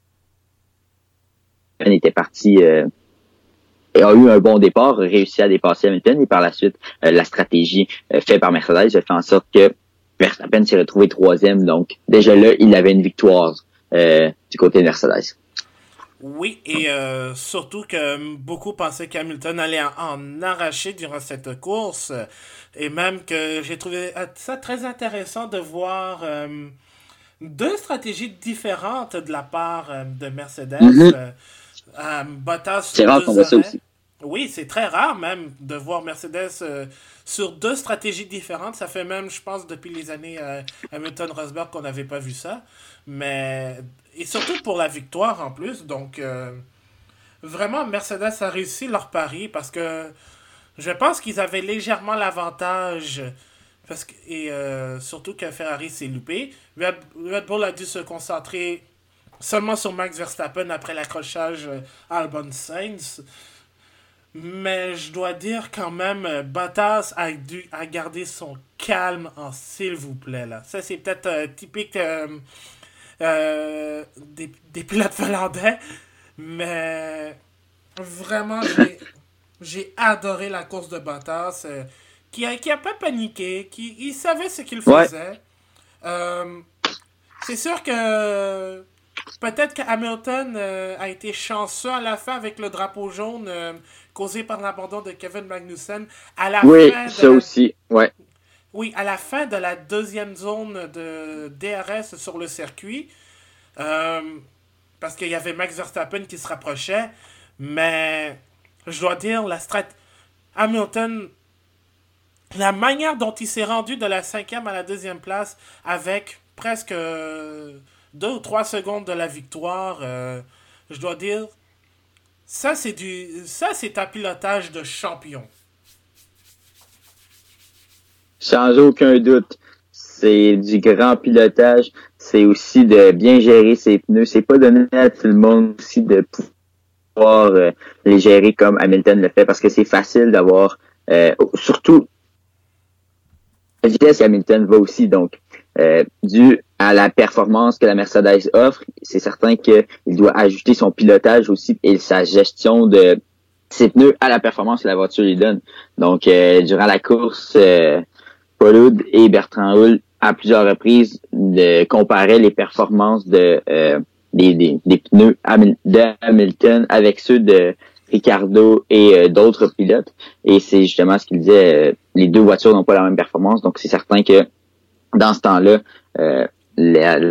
était parti a eu un bon départ, réussi à dépasser Hamilton et par la suite, la stratégie faite par Mercedes a fait en sorte que Verstappen s'est retrouvé troisième. Donc, déjà là, il avait une victoire du côté de Mercedes. Oui, et surtout que beaucoup pensaient qu'Hamilton allait en arracher durant cette course. Et même que j'ai trouvé ça très intéressant de voir deux stratégies différentes de la part de Mercedes. Mm-hmm. Bottas C'est sur rare qu'on deux voit ça arrêts. aussi. Oui, c'est très rare même de voir Mercedes sur deux stratégies différentes. Ça fait même, je pense, depuis les années Hamilton-Rosberg qu'on n'avait pas vu ça. Mais et surtout pour la victoire en plus. Donc, vraiment, Mercedes a réussi leur pari parce que je pense qu'ils avaient légèrement l'avantage. Et surtout que Ferrari s'est loupé. Red Bull a dû se concentrer seulement sur Max Verstappen après l'accrochage Albon Sainz. Mais je dois dire quand même, Bottas a gardé son calme, s'il vous plaît. Là. Ça, c'est peut-être typique des pilotes finlandais. Mais vraiment, j'ai adoré la course de Bottas. Qui a pas paniqué, il savait ce qu'il Ouais, faisait. C'est sûr que peut-être que Hamilton a été chanceux à la fin avec le drapeau jaune causé par l'abandon de Kevin Magnussen à la oui, fin de ça la aussi. Ouais, oui, à la fin de la deuxième zone de DRS sur le circuit. Euh, Parce qu'il y avait Max Verstappen qui se rapprochait. Mais je dois dire, Hamilton, la manière dont il s'est rendu de la cinquième à la deuxième place avec presque 2 ou 3 secondes de la victoire, je dois dire, ça c'est un pilotage de champion. sans aucun doute. C'est du grand pilotage. C'est aussi de bien gérer ses pneus. C'est pas donné à tout le monde aussi de pouvoir les gérer comme Hamilton le fait parce que c'est facile d'avoir, surtout la vitesse qu'Hamilton va aussi. Donc, dû à la performance que la Mercedes offre, c'est certain qu'il doit ajuster son pilotage aussi et sa gestion de ses pneus à la performance que la voiture lui donne. Donc, durant la course, Paul Hood et Bertrand Hull, à plusieurs reprises, comparaient les performances des pneus de Hamilton avec ceux de Ricardo et d'autres pilotes. Et c'est justement ce qu'il disait, les deux voitures n'ont pas la même performance, donc c'est certain que dans ce temps-là, le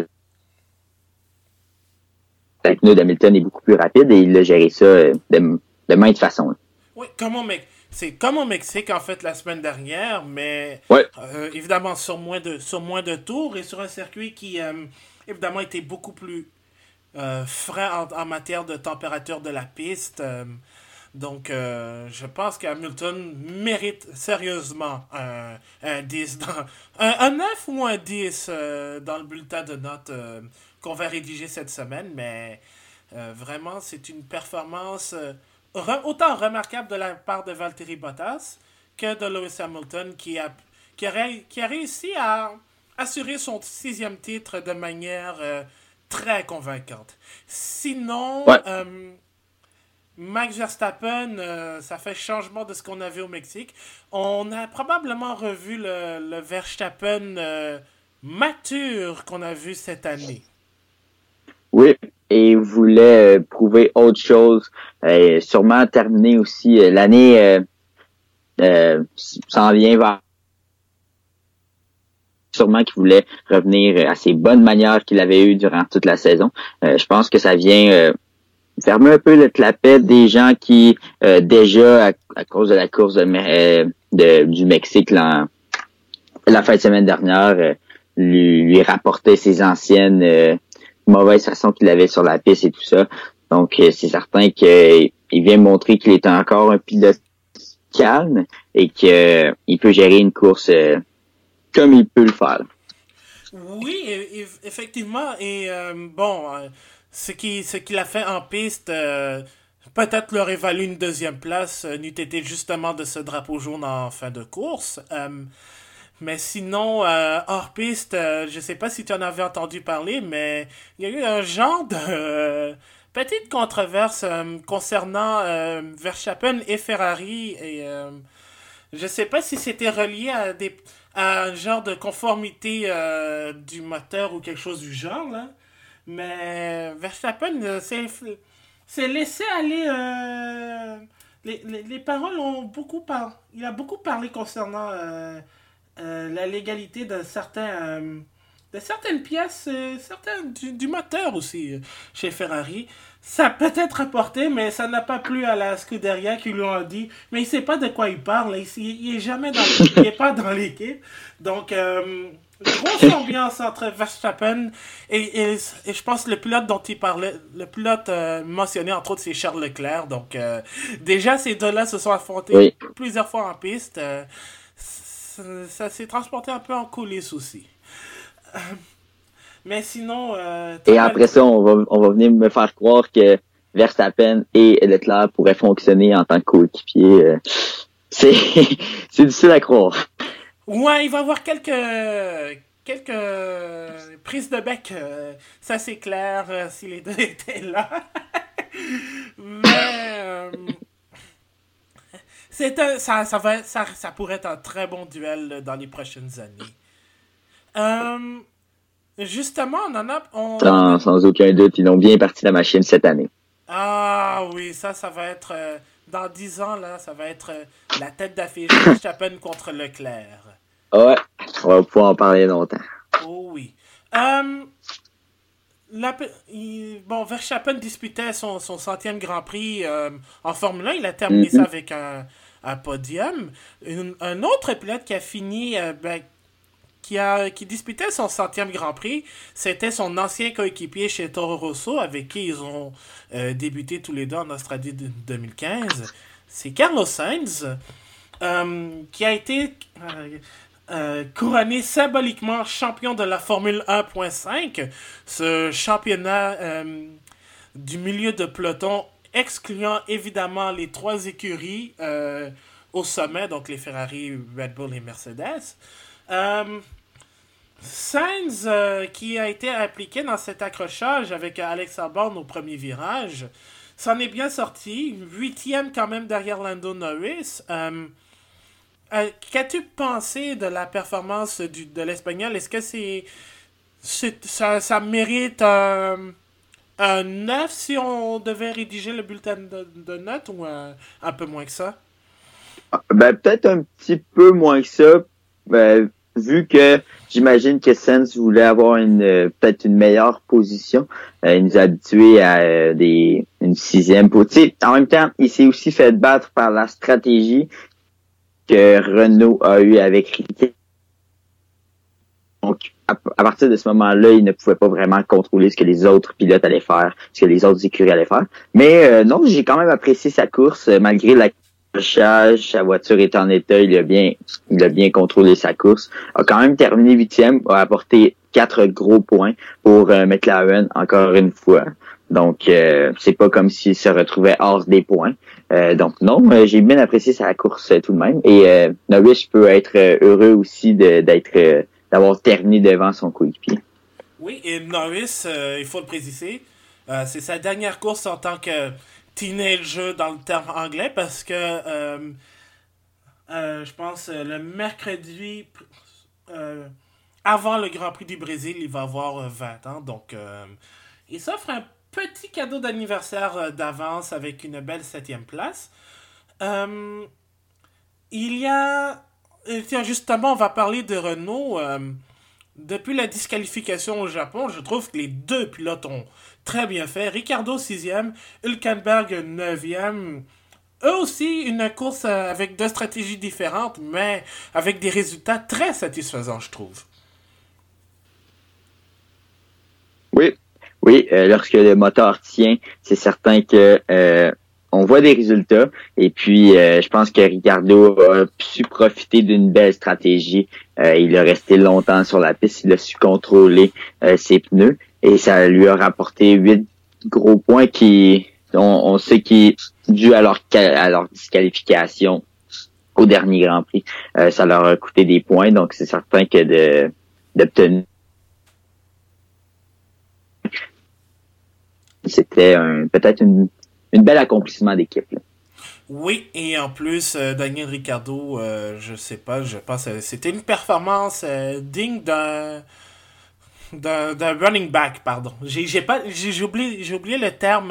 pneu d'Hamilton est beaucoup plus rapide et il a géré ça de maintes façons. Oui, c'est comme au Mexique en fait la semaine dernière, mais Ouais, évidemment sur moins de tours et sur un circuit qui évidemment était beaucoup plus frais en matière de température de la piste. Donc, je pense qu'Hamilton mérite sérieusement un 10 un 9 ou un 10 dans le bulletin de notes qu'on va rédiger cette semaine, mais vraiment, c'est une performance autant remarquable de la part de Valtteri Bottas que de Lewis Hamilton qui a réussi à assurer son 6e titre de manière très convaincante. Sinon, ouais. Max Verstappen, ça fait changement de ce qu'on avait au Mexique. On a probablement revu le Verstappen mature qu'on a vu cette année. Oui, et voulait prouver autre chose. Sûrement terminer aussi l'année s'en vient vers sûrement qu'il voulait revenir à ses bonnes manières qu'il avait eues durant toute la saison. Je pense que ça vient fermer un peu le clapet des gens qui déjà à cause de la course du Mexique la fin de semaine dernière lui rapportait ses anciennes mauvaises façons qu'il avait sur la piste et tout ça. Donc c'est certain qu'il vient montrer qu'il est encore un pilote calme et qu'il peut gérer une course comme il peut le faire. Oui, effectivement. Et bon, ce qu'il a fait en piste, peut-être leur aurait valu une deuxième place, n'eût été justement de ce drapeau jaune en fin de course. Mais sinon, hors piste, je sais pas si tu en avais entendu parler, mais il y a eu un genre de petite controverse concernant Verstappen et Ferrari. Et je sais pas si c'était relié à un genre de conformité du moteur ou quelque chose du genre, là. Mais Verstappen s'est laissé aller. Les paroles ont beaucoup parlé. Il a beaucoup parlé concernant la légalité de certaines pièces, certains du moteur aussi chez Ferrari. Ça a peut-être rapporté, mais ça n'a pas plu à la Scuderia qui lui ont dit, mais il sait pas de quoi il parle, il est jamais dans l'équipe, il est pas dans l'équipe. Donc, grosse ambiance entre Verstappen et je pense le pilote dont il parlait, le pilote mentionné entre autres c'est Charles Leclerc. Donc, déjà ces deux-là se sont affrontés plusieurs fois en piste. Ça s'est transporté un peu en coulisses aussi. Mais sinon... Et après ça, on va venir me faire croire que Verstappen et Leclerc pourraient fonctionner en tant que coéquipiers. C'est difficile à croire. Ouais, il va y avoir quelques prises de bec, ça c'est clair, si les deux étaient là. Mais ça pourrait être un très bon duel dans les prochaines années. Euh, Justement, Sans aucun doute, ils ont bien parti la machine cette année. Ah oui, ça va être... dans 10 ans, là, ça va être la tête d'affiche Verstappen contre Leclerc. Ouais, on va pouvoir en parler longtemps. Oh oui. Verstappen disputait son centième Grand Prix en Formule 1. Il a terminé ça avec un podium. Un autre pilote qui a fini... qui disputait son centième Grand Prix, c'était son ancien coéquipier chez Toro Rosso, avec qui ils ont débuté tous les deux en Australie 2015. C'est Carlos Sainz, qui a été couronné symboliquement champion de la Formule 1.5, ce championnat du milieu de peloton, excluant évidemment les 3 écuries au sommet, donc les Ferrari, Red Bull et Mercedes. Sainz, qui a été impliqué dans cet accrochage avec Alex Albon au premier virage, s'en est bien sorti. 8e quand même derrière Lando Norris. Qu'as-tu pensé de la performance de l'Espagnol? Est-ce que ça mérite un 9 si on devait rédiger le bulletin de notes, ou un peu moins que ça? Peut-être un petit peu moins que ça. Vu que j'imagine que Sainz voulait avoir peut-être une meilleure position, il nous a habitués à une 6e position. En même temps, il s'est aussi fait battre par la stratégie que Renault a eue avec Riquet. Donc, à partir de ce moment-là, il ne pouvait pas vraiment contrôler ce que les autres pilotes allaient faire, ce que les autres écuries allaient faire. Mais non, j'ai quand même apprécié sa course, malgré sa voiture est en état, il a bien contrôlé sa course, a quand même terminé 8e, a apporté 4 gros points pour McLaren encore une fois. Donc c'est pas comme s'il se retrouvait hors des points. Donc non, j'ai bien apprécié sa course tout de même. Et Norris peut être heureux aussi d'avoir terminé devant son coéquipier. Oui, et Norris, il faut le préciser, c'est sa dernière course en tant que teenager dans le terme anglais, parce que je pense le mercredi avant le Grand Prix du Brésil, il va avoir 20 ans. Donc il s'offre un petit cadeau d'anniversaire d'avance avec une belle 7e place. Il y a... Tiens, justement, on va parler de Renault. Depuis la disqualification au Japon, je trouve que les 2 pilotes ont très bien fait. Ricciardo 6e, Hülkenberg 9e. Eux aussi, une course avec 2 stratégies différentes, mais avec des résultats très satisfaisants, je trouve. Oui, lorsque le moteur tient, c'est certain que on voit des résultats. Et puis, je pense que Ricciardo a su profiter d'une belle stratégie. Il a resté longtemps sur la piste, il a su contrôler ses pneus. Et ça lui a rapporté 8 gros points on sait qui est dû à leur disqualification au dernier Grand Prix. Ça leur a coûté des points, donc c'est certain que d'obtenir c'était peut-être une bel accomplissement d'équipe. Là. Oui, et en plus, Daniel Ricciardo, je sais pas, je pense que c'était une performance digne d'un running back, pardon. J'ai oublié le terme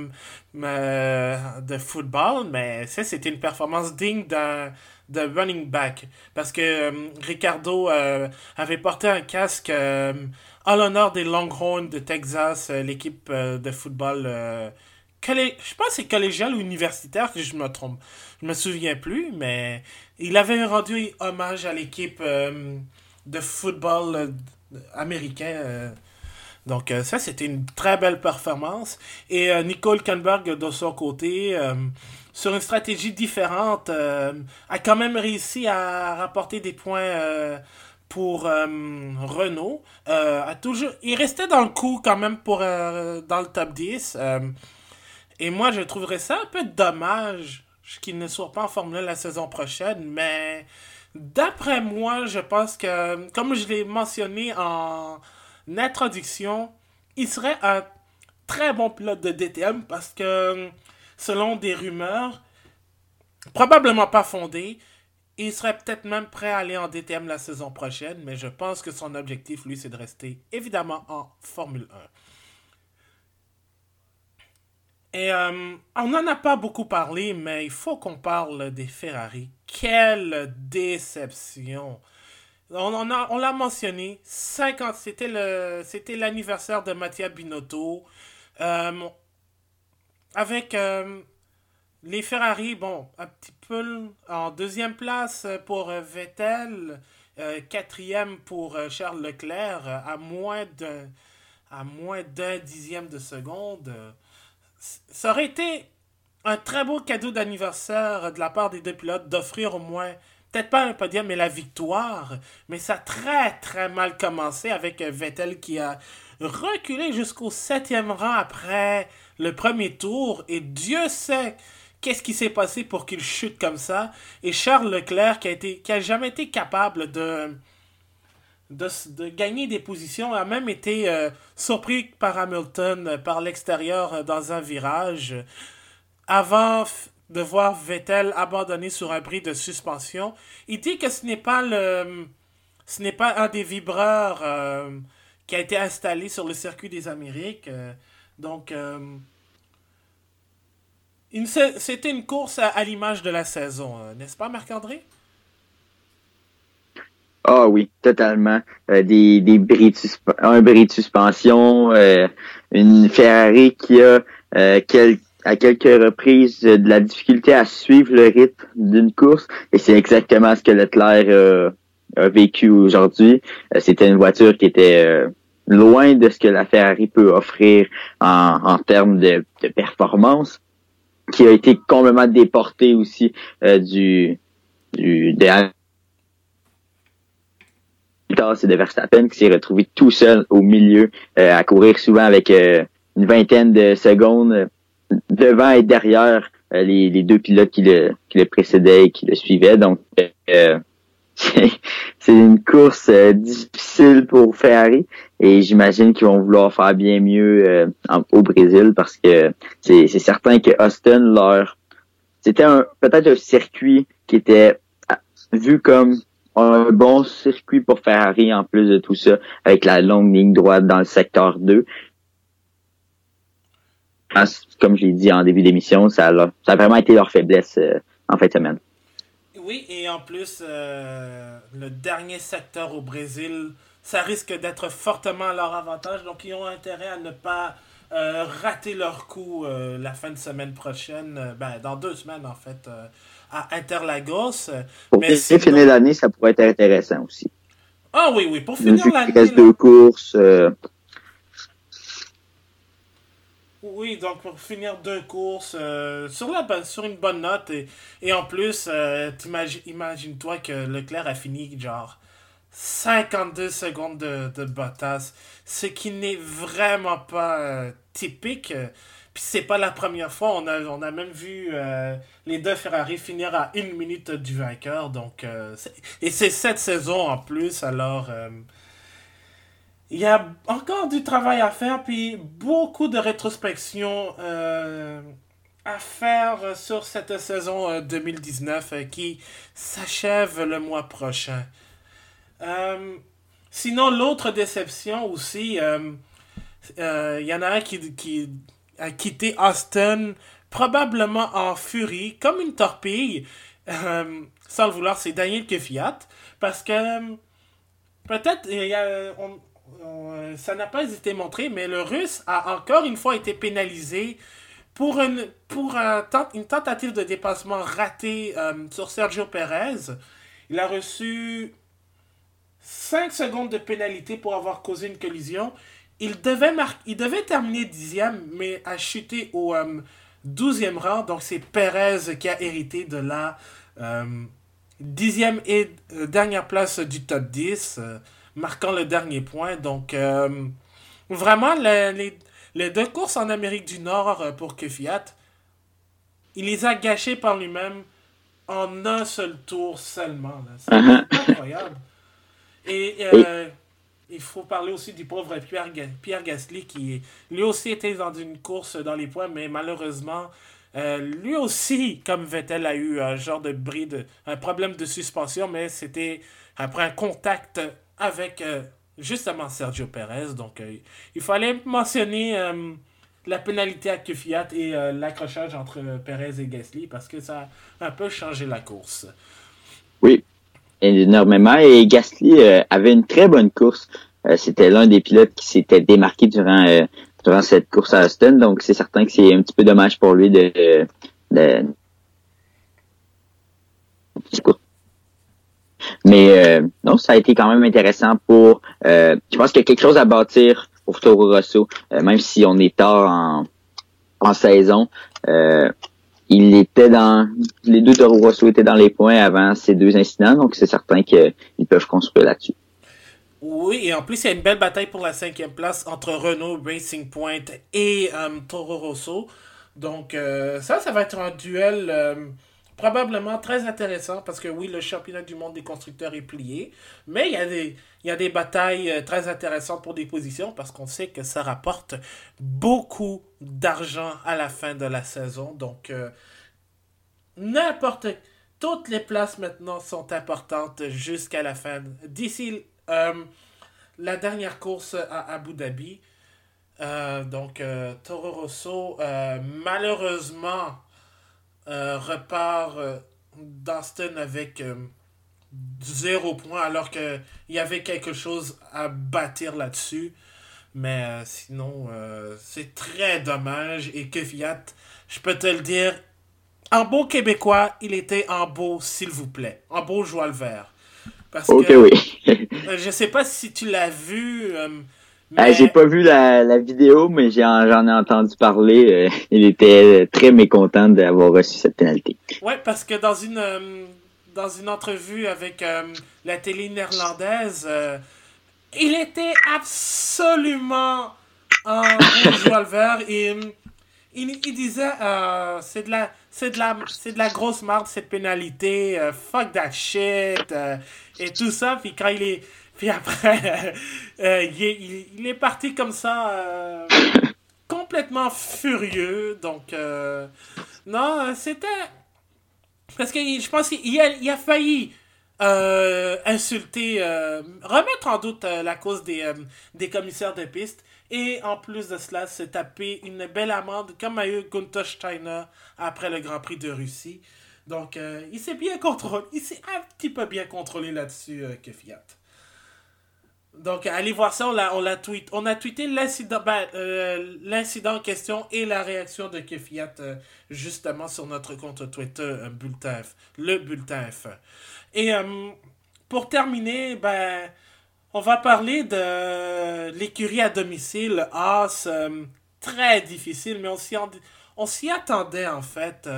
de football, mais c'était une performance digne de running back. Parce que Ricardo avait porté un casque en l'honneur des Longhorns de Texas, l'équipe de football. Je pense que c'est collégial ou universitaire, que je me trompe. Je me souviens plus, mais il avait rendu hommage à l'équipe de football américain. Donc ça, c'était une très belle performance. Et Nico Hülkenberg, de son côté, sur une stratégie différente, a quand même réussi à rapporter des points pour Renault. Il restait dans le coup quand même dans le top 10. Et moi, je trouverais ça un peu dommage qu'il ne soit pas en Formule 1 la saison prochaine, mais d'après moi, je pense que, comme je l'ai mentionné en introduction, il serait un très bon pilote de DTM parce que, selon des rumeurs, probablement pas fondées, il serait peut-être même prêt à aller en DTM la saison prochaine, mais je pense que son objectif, lui, c'est de rester évidemment en Formule 1. Et on n'en a pas beaucoup parlé, mais il faut qu'on parle des Ferrari. Quelle déception! On l'a mentionné, 50, c'était l'anniversaire de Mattia Binotto. Euh, avec les Ferrari, bon, un petit peu en deuxième place pour Vettel, quatrième pour Charles Leclerc, à moins d'un dixième de seconde. Ça aurait été un très beau cadeau d'anniversaire de la part des deux pilotes d'offrir au moins, peut-être pas un podium, mais la victoire. Mais ça a très très mal commencé avec Vettel qui a reculé jusqu'au septième rang après le premier tour. Et Dieu sait qu'est-ce qui s'est passé pour qu'il chute comme ça. Et Charles Leclerc qui a jamais été capable de gagner des positions, a même été surpris par Hamilton par l'extérieur dans un virage avant de voir Vettel abandonner sur un bris de suspension. Il dit que ce n'est pas un des vibreurs qui a été installé sur le circuit des Amériques. Donc, c'était une course à l'image de la saison, n'est-ce pas, Marc-André? Ah oui, totalement. Des un bris de suspension, une Ferrari qui a à quelques reprises de la difficulté à suivre le rythme d'une course. Et c'est exactement ce que Leclerc a vécu aujourd'hui. C'était une voiture qui était loin de ce que la Ferrari peut offrir en termes de performance, qui a été complètement déportée aussi de c'est de Verstappen qui s'est retrouvé tout seul au milieu à courir souvent avec une vingtaine de secondes devant et derrière les deux pilotes qui le précédaient et qui le suivaient. Donc c'est une course difficile pour Ferrari et j'imagine qu'ils vont vouloir faire bien mieux au Brésil parce que c'est certain que Austin c'était peut-être un circuit qui était vu comme un bon circuit pour Ferrari en plus de tout ça, avec la longue ligne droite dans le secteur 2. Comme je l'ai dit en début d'émission, ça a vraiment été leur faiblesse en fin de semaine. Oui, et en plus, le dernier secteur au Brésil, ça risque d'être fortement à leur avantage, donc ils ont intérêt à ne pas rater leur coup la fin de semaine prochaine, dans 2 semaines en fait, à Interlagos. Pour Mais bien sinon... finir l'année, ça pourrait être intéressant aussi. Ah oui, oui, pour finir Vu l'année... qu'il reste 2 courses. Oui, donc pour finir 2 courses sur une bonne note. Et en plus, imagine-toi que Leclerc a fini genre 52 secondes de Bottas, ce qui n'est vraiment pas typique. Puis c'est pas la première fois, on a même vu les deux Ferrari finir à 1 minute du vainqueur. Donc, et c'est cette saison en plus, alors il y a encore du travail à faire, puis beaucoup de rétrospection à faire sur cette saison 2019 qui s'achève le mois prochain. Euh, Sinon, l'autre déception aussi, y en a un qui a quitté Austin probablement en furie, comme une torpille, sans le vouloir, c'est Daniel Kvyat, parce que peut-être ça n'a pas été montré, mais le Russe a encore une fois été pénalisé pour une tentative de dépassement ratée sur Sergio Perez. Il a reçu 5 secondes de pénalité pour avoir causé une collision. Il devait terminer 10e, mais a chuté au 12e rang. Donc c'est Perez qui a hérité de la 10e et dernière place du top 10, marquant le dernier point. Donc vraiment, les 2 courses en Amérique du Nord pour Kvyat, il les a gâchées par lui-même en un seul tour seulement. Là. C'est incroyable. Et il faut parler aussi du pauvre Pierre Gasly qui lui aussi était dans une course dans les points, mais malheureusement, lui aussi, comme Vettel, a eu un genre de un problème de suspension, mais c'était après un contact avec justement Sergio Perez. Donc, il fallait mentionner la pénalité à Kvyat et l'accrochage entre Perez et Gasly parce que ça a un peu changé la course. Oui, énormément. Et Gasly avait une très bonne course. C'était l'un des pilotes qui s'était démarqué durant cette course à Austin. Donc, c'est certain que c'est un petit peu dommage pour lui de mais non, ça a été quand même intéressant pour... je pense qu'il y a quelque chose à bâtir pour Toro Rosso, même si on est tard en saison. Il était les 2 Toro Rosso étaient dans les points avant ces 2 incidents, donc c'est certain qu'ils peuvent construire là-dessus. Oui, et en plus, il y a une belle bataille pour la 5e place entre Renault, Racing Point et Toro Rosso. Donc, ça va être un duel probablement très intéressant parce que oui, le championnat du monde des constructeurs est plié, mais il y a des batailles très intéressantes pour des positions parce qu'on sait que ça rapporte beaucoup d'argent à la fin de la saison. Donc, toutes les places maintenant sont importantes jusqu'à la fin. D'ici la dernière course à Abu Dhabi, Toro Rosso, malheureusement, repart d'Austin avec 0 point, alors qu'il y avait quelque chose à bâtir là-dessus. Mais sinon, c'est très dommage. Et Kvyat, je peux te le dire, en beau québécois, il était en beau, s'il vous plaît. En beau joie le vert. Parce ok, que, oui. je sais pas si tu l'as vu, mais... J'ai pas vu la vidéo, mais j'en ai entendu parler. Il était très mécontent d'avoir reçu cette pénalité. Ouais, parce que dans une entrevue avec la télé néerlandaise, il était absolument en joie le vert et il disait c'est de la grosse marde cette pénalité, fuck that shit et tout ça. Puis après il est parti comme ça complètement furieux. Donc non, c'était parce que je pense qu'il a failli insulter, remettre en doute la cause des commissaires de piste. Et en plus de cela, se taper une belle amende comme a eu Gunther Steiner après le Grand Prix de Russie. Donc, il s'est bien contrôlé. Il s'est un petit peu bien contrôlé là-dessus, Kvyat. Donc, allez voir ça. On a tweeté l'incident en question et la réaction de Kvyat justement sur notre compte Twitter, le Bulletin F1. Et pour terminer, on va parler de l'écurie à domicile, Haas, très difficile, mais on s'y attendait en fait.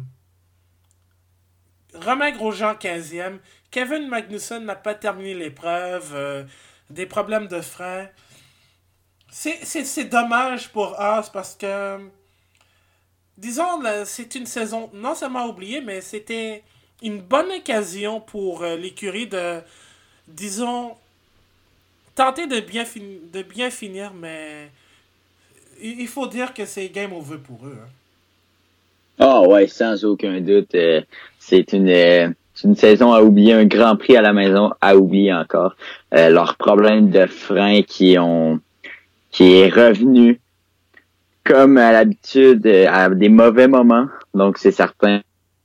Romain Grosjean 15e, Kevin Magnussen n'a pas terminé l'épreuve, des problèmes de frein. C'est dommage pour Haas parce que, disons, c'est une saison non seulement oubliée, mais c'était une bonne occasion pour l'écurie de, disons, tenter de bien finir, mais il faut dire que c'est game over pour eux. Hein. Ah ouais, sans aucun doute. C'est une saison à oublier, un Grand Prix à la maison à oublier encore. Leur problème de frein qui est revenu comme à l'habitude à des mauvais moments. Donc c'est certain.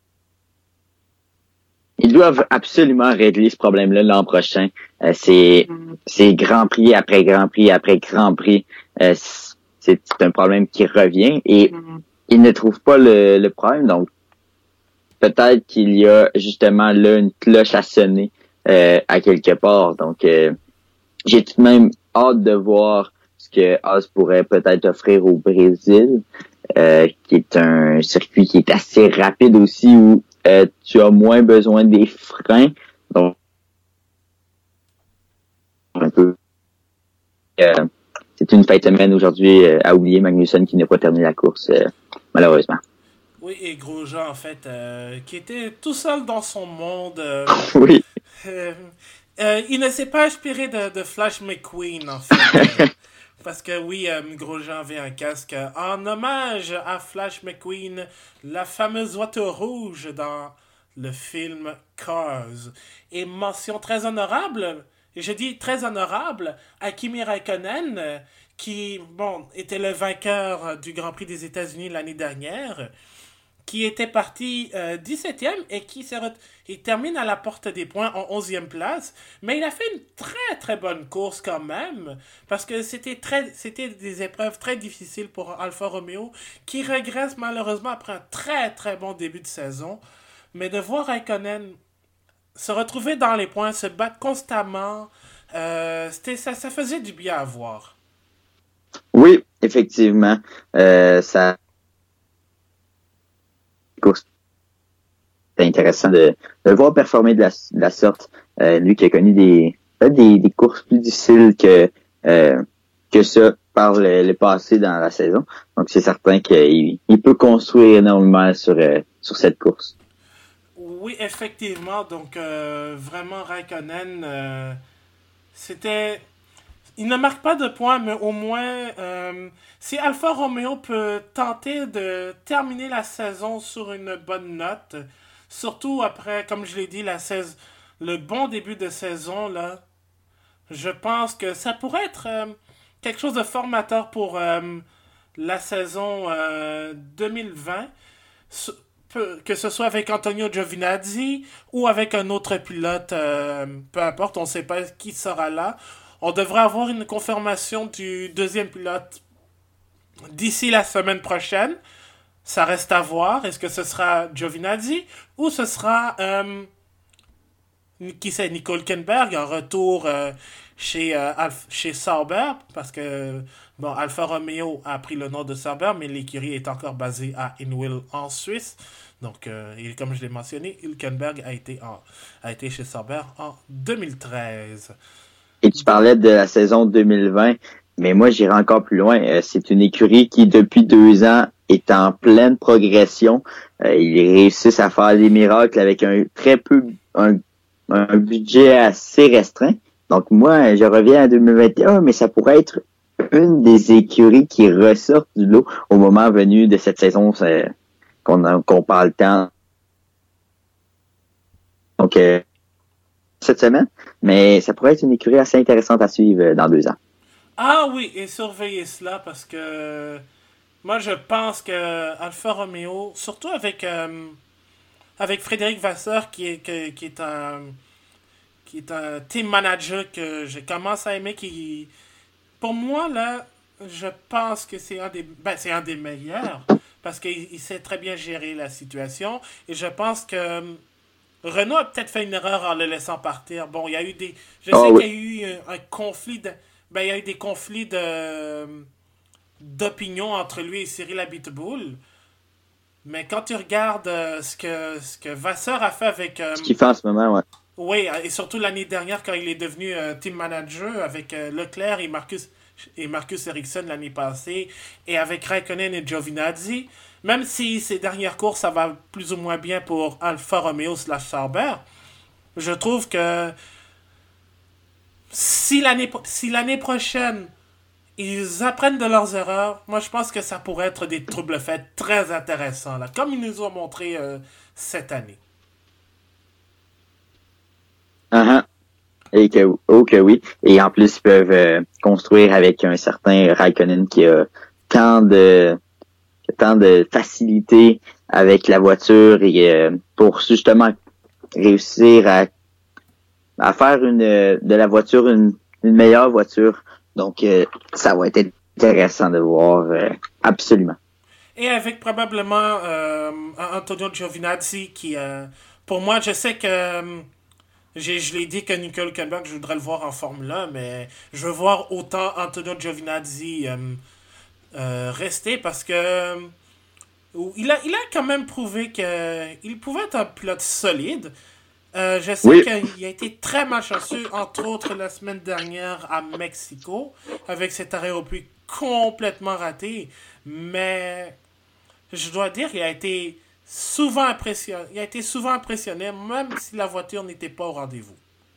Ils doivent absolument régler ce problème-là l'an prochain. C'est Grand Prix après Grand Prix après Grand Prix. C'est un problème qui revient et ils ne trouvent pas le problème. Donc, peut-être qu'il y a justement là une cloche à sonner à quelque part. Donc, j'ai tout de même hâte de voir ce que Haas pourrait peut-être offrir au Brésil, qui est un circuit qui est assez rapide aussi, où tu as moins besoin des freins. Donc, un peu... c'est une fin de semaine aujourd'hui à oublier. Magnussen qui n'a pas terminé la course, malheureusement. Oui, et Grosjean, en fait, qui était tout seul dans son monde. Oui. Il ne s'est pas inspiré de Flash McQueen, en fait. Parce que oui, Grosjean avait un casque en hommage à Flash McQueen, la fameuse voiture rouge dans le film Cars. Et mention très honorable, et je dis très honorable, à Kimi Raikkonen, qui, bon, était le vainqueur du Grand Prix des États-Unis l'année dernière, qui était parti 17e et il termine à la porte des points en 11e place. Mais il a fait une très très bonne course quand même, parce que c'était des épreuves très difficiles pour Alfa Romeo, qui régresse malheureusement après un très très bon début de saison. Mais de voir Raikkonen se retrouver dans les points, se battre constamment, ça faisait du bien à voir. Oui, effectivement. Ça course. C'est intéressant de le voir performer de la sorte. Lui qui a connu des courses plus difficiles que ça par le passé dans la saison. Donc c'est certain qu'il peut construire énormément sur cette course. Oui, effectivement. Donc vraiment Raikkonen, c'était... Il ne marque pas de points, mais au moins, si Alfa Romeo peut tenter de terminer la saison sur une bonne note, surtout après, comme je l'ai dit, le bon début de saison, là, je pense que ça pourrait être quelque chose de formateur pour la saison 2020, que ce soit avec Antonio Giovinazzi ou avec un autre pilote, peu importe, on ne sait pas qui sera là. On devrait avoir une confirmation du deuxième pilote d'ici la semaine prochaine. Ça reste à voir. Est-ce que ce sera Giovinazzi ou ce sera Nico Hülkenberg en retour chez Sauber, parce que bon, Alfa Romeo a pris le nom de Sauber, mais l'écurie est encore basée à Hinwil en Suisse. Donc, comme je l'ai mentionné, Hülkenberg a été chez Sauber en 2013. Et tu parlais de la saison 2020, mais moi j'irai encore plus loin. C'est une écurie qui depuis 2 ans est en pleine progression. Ils réussissent à faire des miracles avec un budget assez restreint. Donc moi je reviens à 2021, mais ça pourrait être une des écuries qui ressortent du lot au moment venu de cette saison qu'on parle tant. Donc cette semaine, mais ça pourrait être une écurie assez intéressante à suivre dans 2 ans. Ah oui, et surveillez cela parce que moi je pense que Alfa Romeo, surtout avec Frédéric Vasseur qui est un team manager que je commence à aimer, pour moi là, je pense que c'est un des meilleurs parce qu'il sait très bien gérer la situation et je pense que Renault a peut-être fait une erreur en le laissant partir. Bon, il y a eu qu'il y a eu un conflit il y a eu des conflits d'opinion entre lui et Cyril Abiteboul. Mais quand tu regardes ce que Vasseur a fait avec... ce qu'il fait en ce moment, ouais. Oui, et surtout l'année dernière quand il est devenu team manager avec Leclerc et Marcus Ericsson l'année passée, et avec Raikkonen et Giovinazzi, même si ces dernières courses, ça va plus ou moins bien pour Alfa Romeo / Sauber, je trouve que si l'année prochaine, ils apprennent de leurs erreurs, moi je pense que ça pourrait être des troubles faits très intéressants, là, comme ils nous ont montré cette année. Uh-huh. Et que oui. Et en plus, ils peuvent construire avec un certain Raikkonen qui a tant de facilité avec la voiture et pour justement réussir à faire de la voiture une meilleure voiture. Donc, ça va être intéressant de voir absolument. Et avec probablement Antonio Giovinazzi qui, pour moi, je sais que je l'ai dit que Nico Hülkenberg, je voudrais le voir en Formule 1, mais je veux voir autant Antonio Giovinazzi rester parce que il a quand même prouvé qu'il pouvait être un pilote solide. Je sais Oui. qu'il a été très malchanceux, entre autres la semaine dernière à Mexico, avec cet arrêt au but complètement raté. Mais je dois dire qu'il a été souvent impressionné. Il a été souvent impressionné, même si la voiture n'était pas au rendez-vous.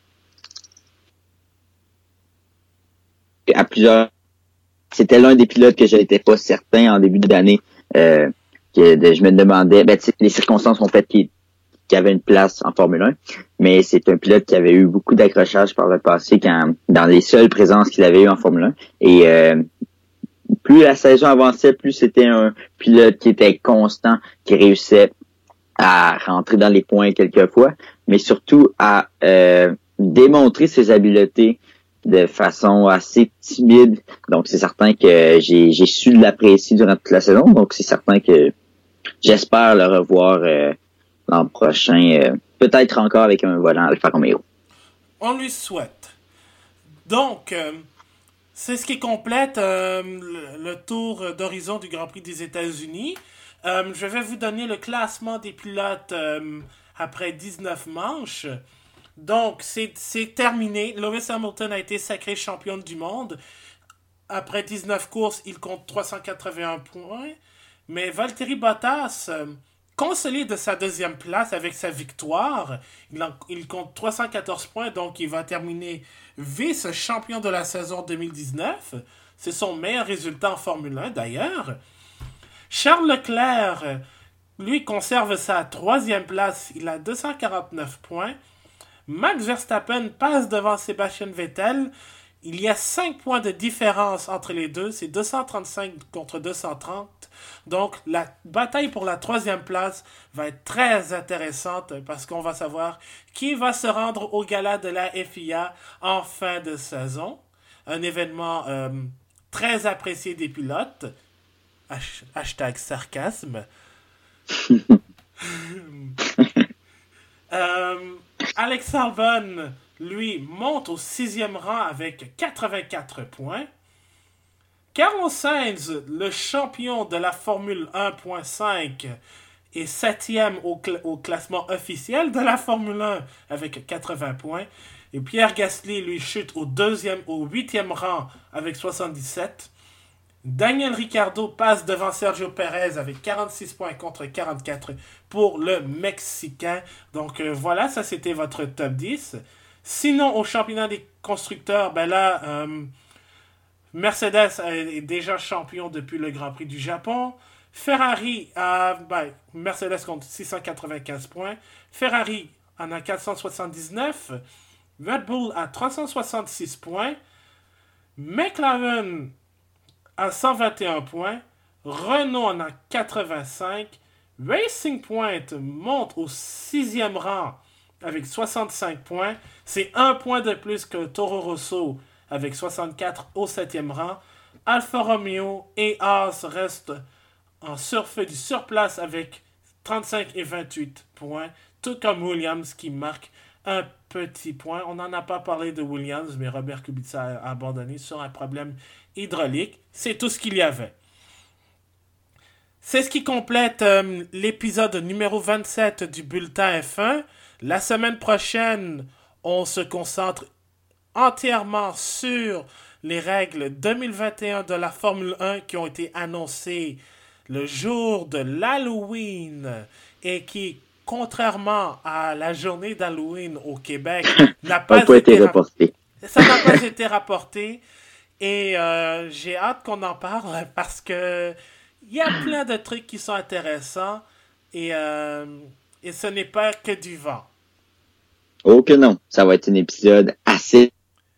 À plusieurs, c'était l'un des pilotes que je n'étais pas certain en début d'année. Je me demandais, les circonstances ont fait qu'il avait une place en Formule 1, mais c'est un pilote qui avait eu beaucoup d'accrochages par le passé dans les seules présences qu'il avait eues en Formule 1. Et plus la saison avançait, plus c'était un pilote qui était constant, qui réussissait à rentrer dans les points quelquefois, mais surtout à démontrer ses habiletés de façon assez timide. Donc, c'est certain que j'ai su l'apprécier durant toute la saison. Donc, c'est certain que j'espère le revoir l'an prochain, peut-être encore avec un volant Alfa Romeo. On lui souhaite. Donc, c'est ce qui complète le tour d'horizon du Grand Prix des États-Unis. Je vais vous donner le classement des pilotes après 19 manches. Donc, c'est terminé. Lewis Hamilton a été sacré champion du monde. Après 19 courses, il compte 381 points. Mais Valtteri Bottas consolide sa deuxième place avec sa victoire. Il compte 314 points, donc il va terminer vice-champion de la saison 2019. C'est son meilleur résultat en Formule 1 d'ailleurs. Charles Leclerc, lui, conserve sa troisième place. Il a 249 points. Max Verstappen passe devant Sébastien Vettel. Il y a 5 points de différence entre les deux. C'est 235 contre 230. Donc, la bataille pour la troisième place va être très intéressante parce qu'on va savoir qui va se rendre au gala de la FIA en fin de saison. Un événement très apprécié des pilotes. Hashtag sarcasme. Alex Albon, lui, monte au 6e rang avec 84 points. Carlos Sainz, le champion de la Formule 1.5, est 7e au classement officiel de la Formule 1 avec 80 points. Et Pierre Gasly, lui, chute au 8e rang avec 77. Daniel Ricciardo passe devant Sergio Perez avec 46 points contre 44 pour le Mexicain. Donc voilà, ça c'était votre top 10. Sinon, au championnat des constructeurs, Mercedes est déjà champion depuis le Grand Prix du Japon. Ferrari Mercedes compte 695 points. Ferrari en a 479. Red Bull a 366 points. McLaren à 121 points. Renault en a 85. Racing Point monte au 6e rang avec 65 points. C'est un point de plus que Toro Rosso avec 64 au 7e rang. Alfa Romeo et Haas restent en surplace avec 35 et 28 points. Tout comme Williams qui marque un petit point. On n'en a pas parlé de Williams, mais Robert Kubica a abandonné sur un problème hydraulique. C'est tout ce qu'il y avait. C'est ce qui complète l'épisode numéro 27 du Bulletin F1. La semaine prochaine, on se concentre entièrement sur les règles 2021 de la Formule 1 qui ont été annoncées le jour de l'Halloween et qui, contrairement à la journée d'Halloween au Québec, n'a pas été rapporté. Ça n'a pas été rapporté. Et j'ai hâte qu'on en parle parce que il y a plein de trucs qui sont intéressants et ce n'est pas que du vent. Oh que non, ça va être un épisode assez...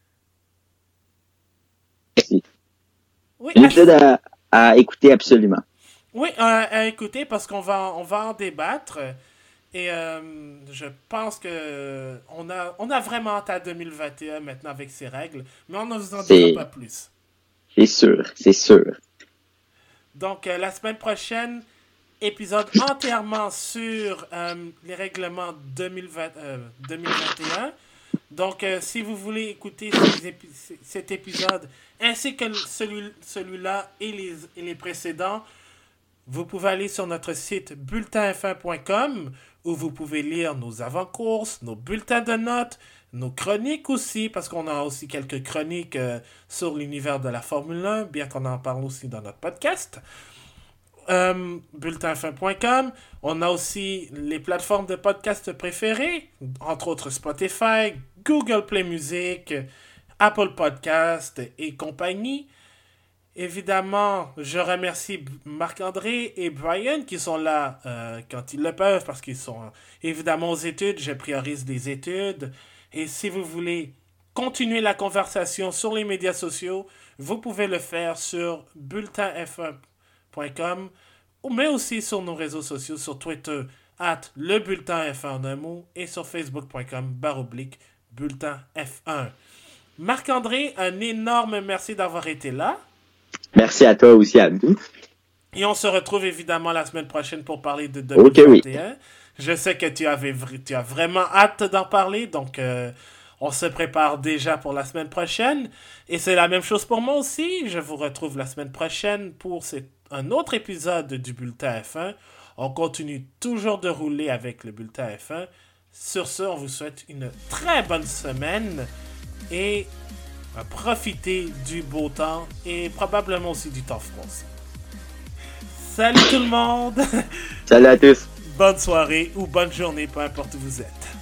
Oui, un épisode à écouter absolument. Oui, à écouter parce qu'on va en débattre. Et je pense que on a vraiment hâte à 2021 maintenant avec ces règles, mais on ne vous en dira pas plus. C'est sûr. Donc, la semaine prochaine, épisode entièrement sur les règlements 2021. Donc, si vous voulez écouter cet épisode, ainsi que celui-là et les précédents, vous pouvez aller sur notre site bulletinf1.com. où vous pouvez lire nos avant-courses, nos bulletins de notes, nos chroniques aussi, parce qu'on a aussi quelques chroniques sur l'univers de la Formule 1, bien qu'on en parle aussi dans notre podcast. Bulletinf1.com. On a aussi les plateformes de podcast préférées, entre autres Spotify, Google Play Music, Apple Podcast et compagnie. Évidemment, je remercie Marc-André et Brian qui sont là quand ils le peuvent parce qu'ils sont évidemment aux études. Je priorise les études. Et si vous voulez continuer la conversation sur les médias sociaux, vous pouvez le faire sur bulletinf1.com mais aussi sur nos réseaux sociaux, sur Twitter, @lebulletinf1 en un mot, et sur facebook.com/bulletinf1. Marc-André, un énorme merci d'avoir été là. Merci à toi aussi, Abdou. Et on se retrouve évidemment la semaine prochaine pour parler de 2021. Okay, oui. Je sais que tu as vraiment hâte d'en parler, donc on se prépare déjà pour la semaine prochaine. Et c'est la même chose pour moi aussi. Je vous retrouve la semaine prochaine pour un autre épisode du Bulletin F1. On continue toujours de rouler avec le Bulletin F1. Sur ce, on vous souhaite une très bonne semaine et profitez du beau temps et probablement aussi du temps froid. Salut tout le monde! Salut à tous! Bonne soirée ou bonne journée, peu importe où vous êtes.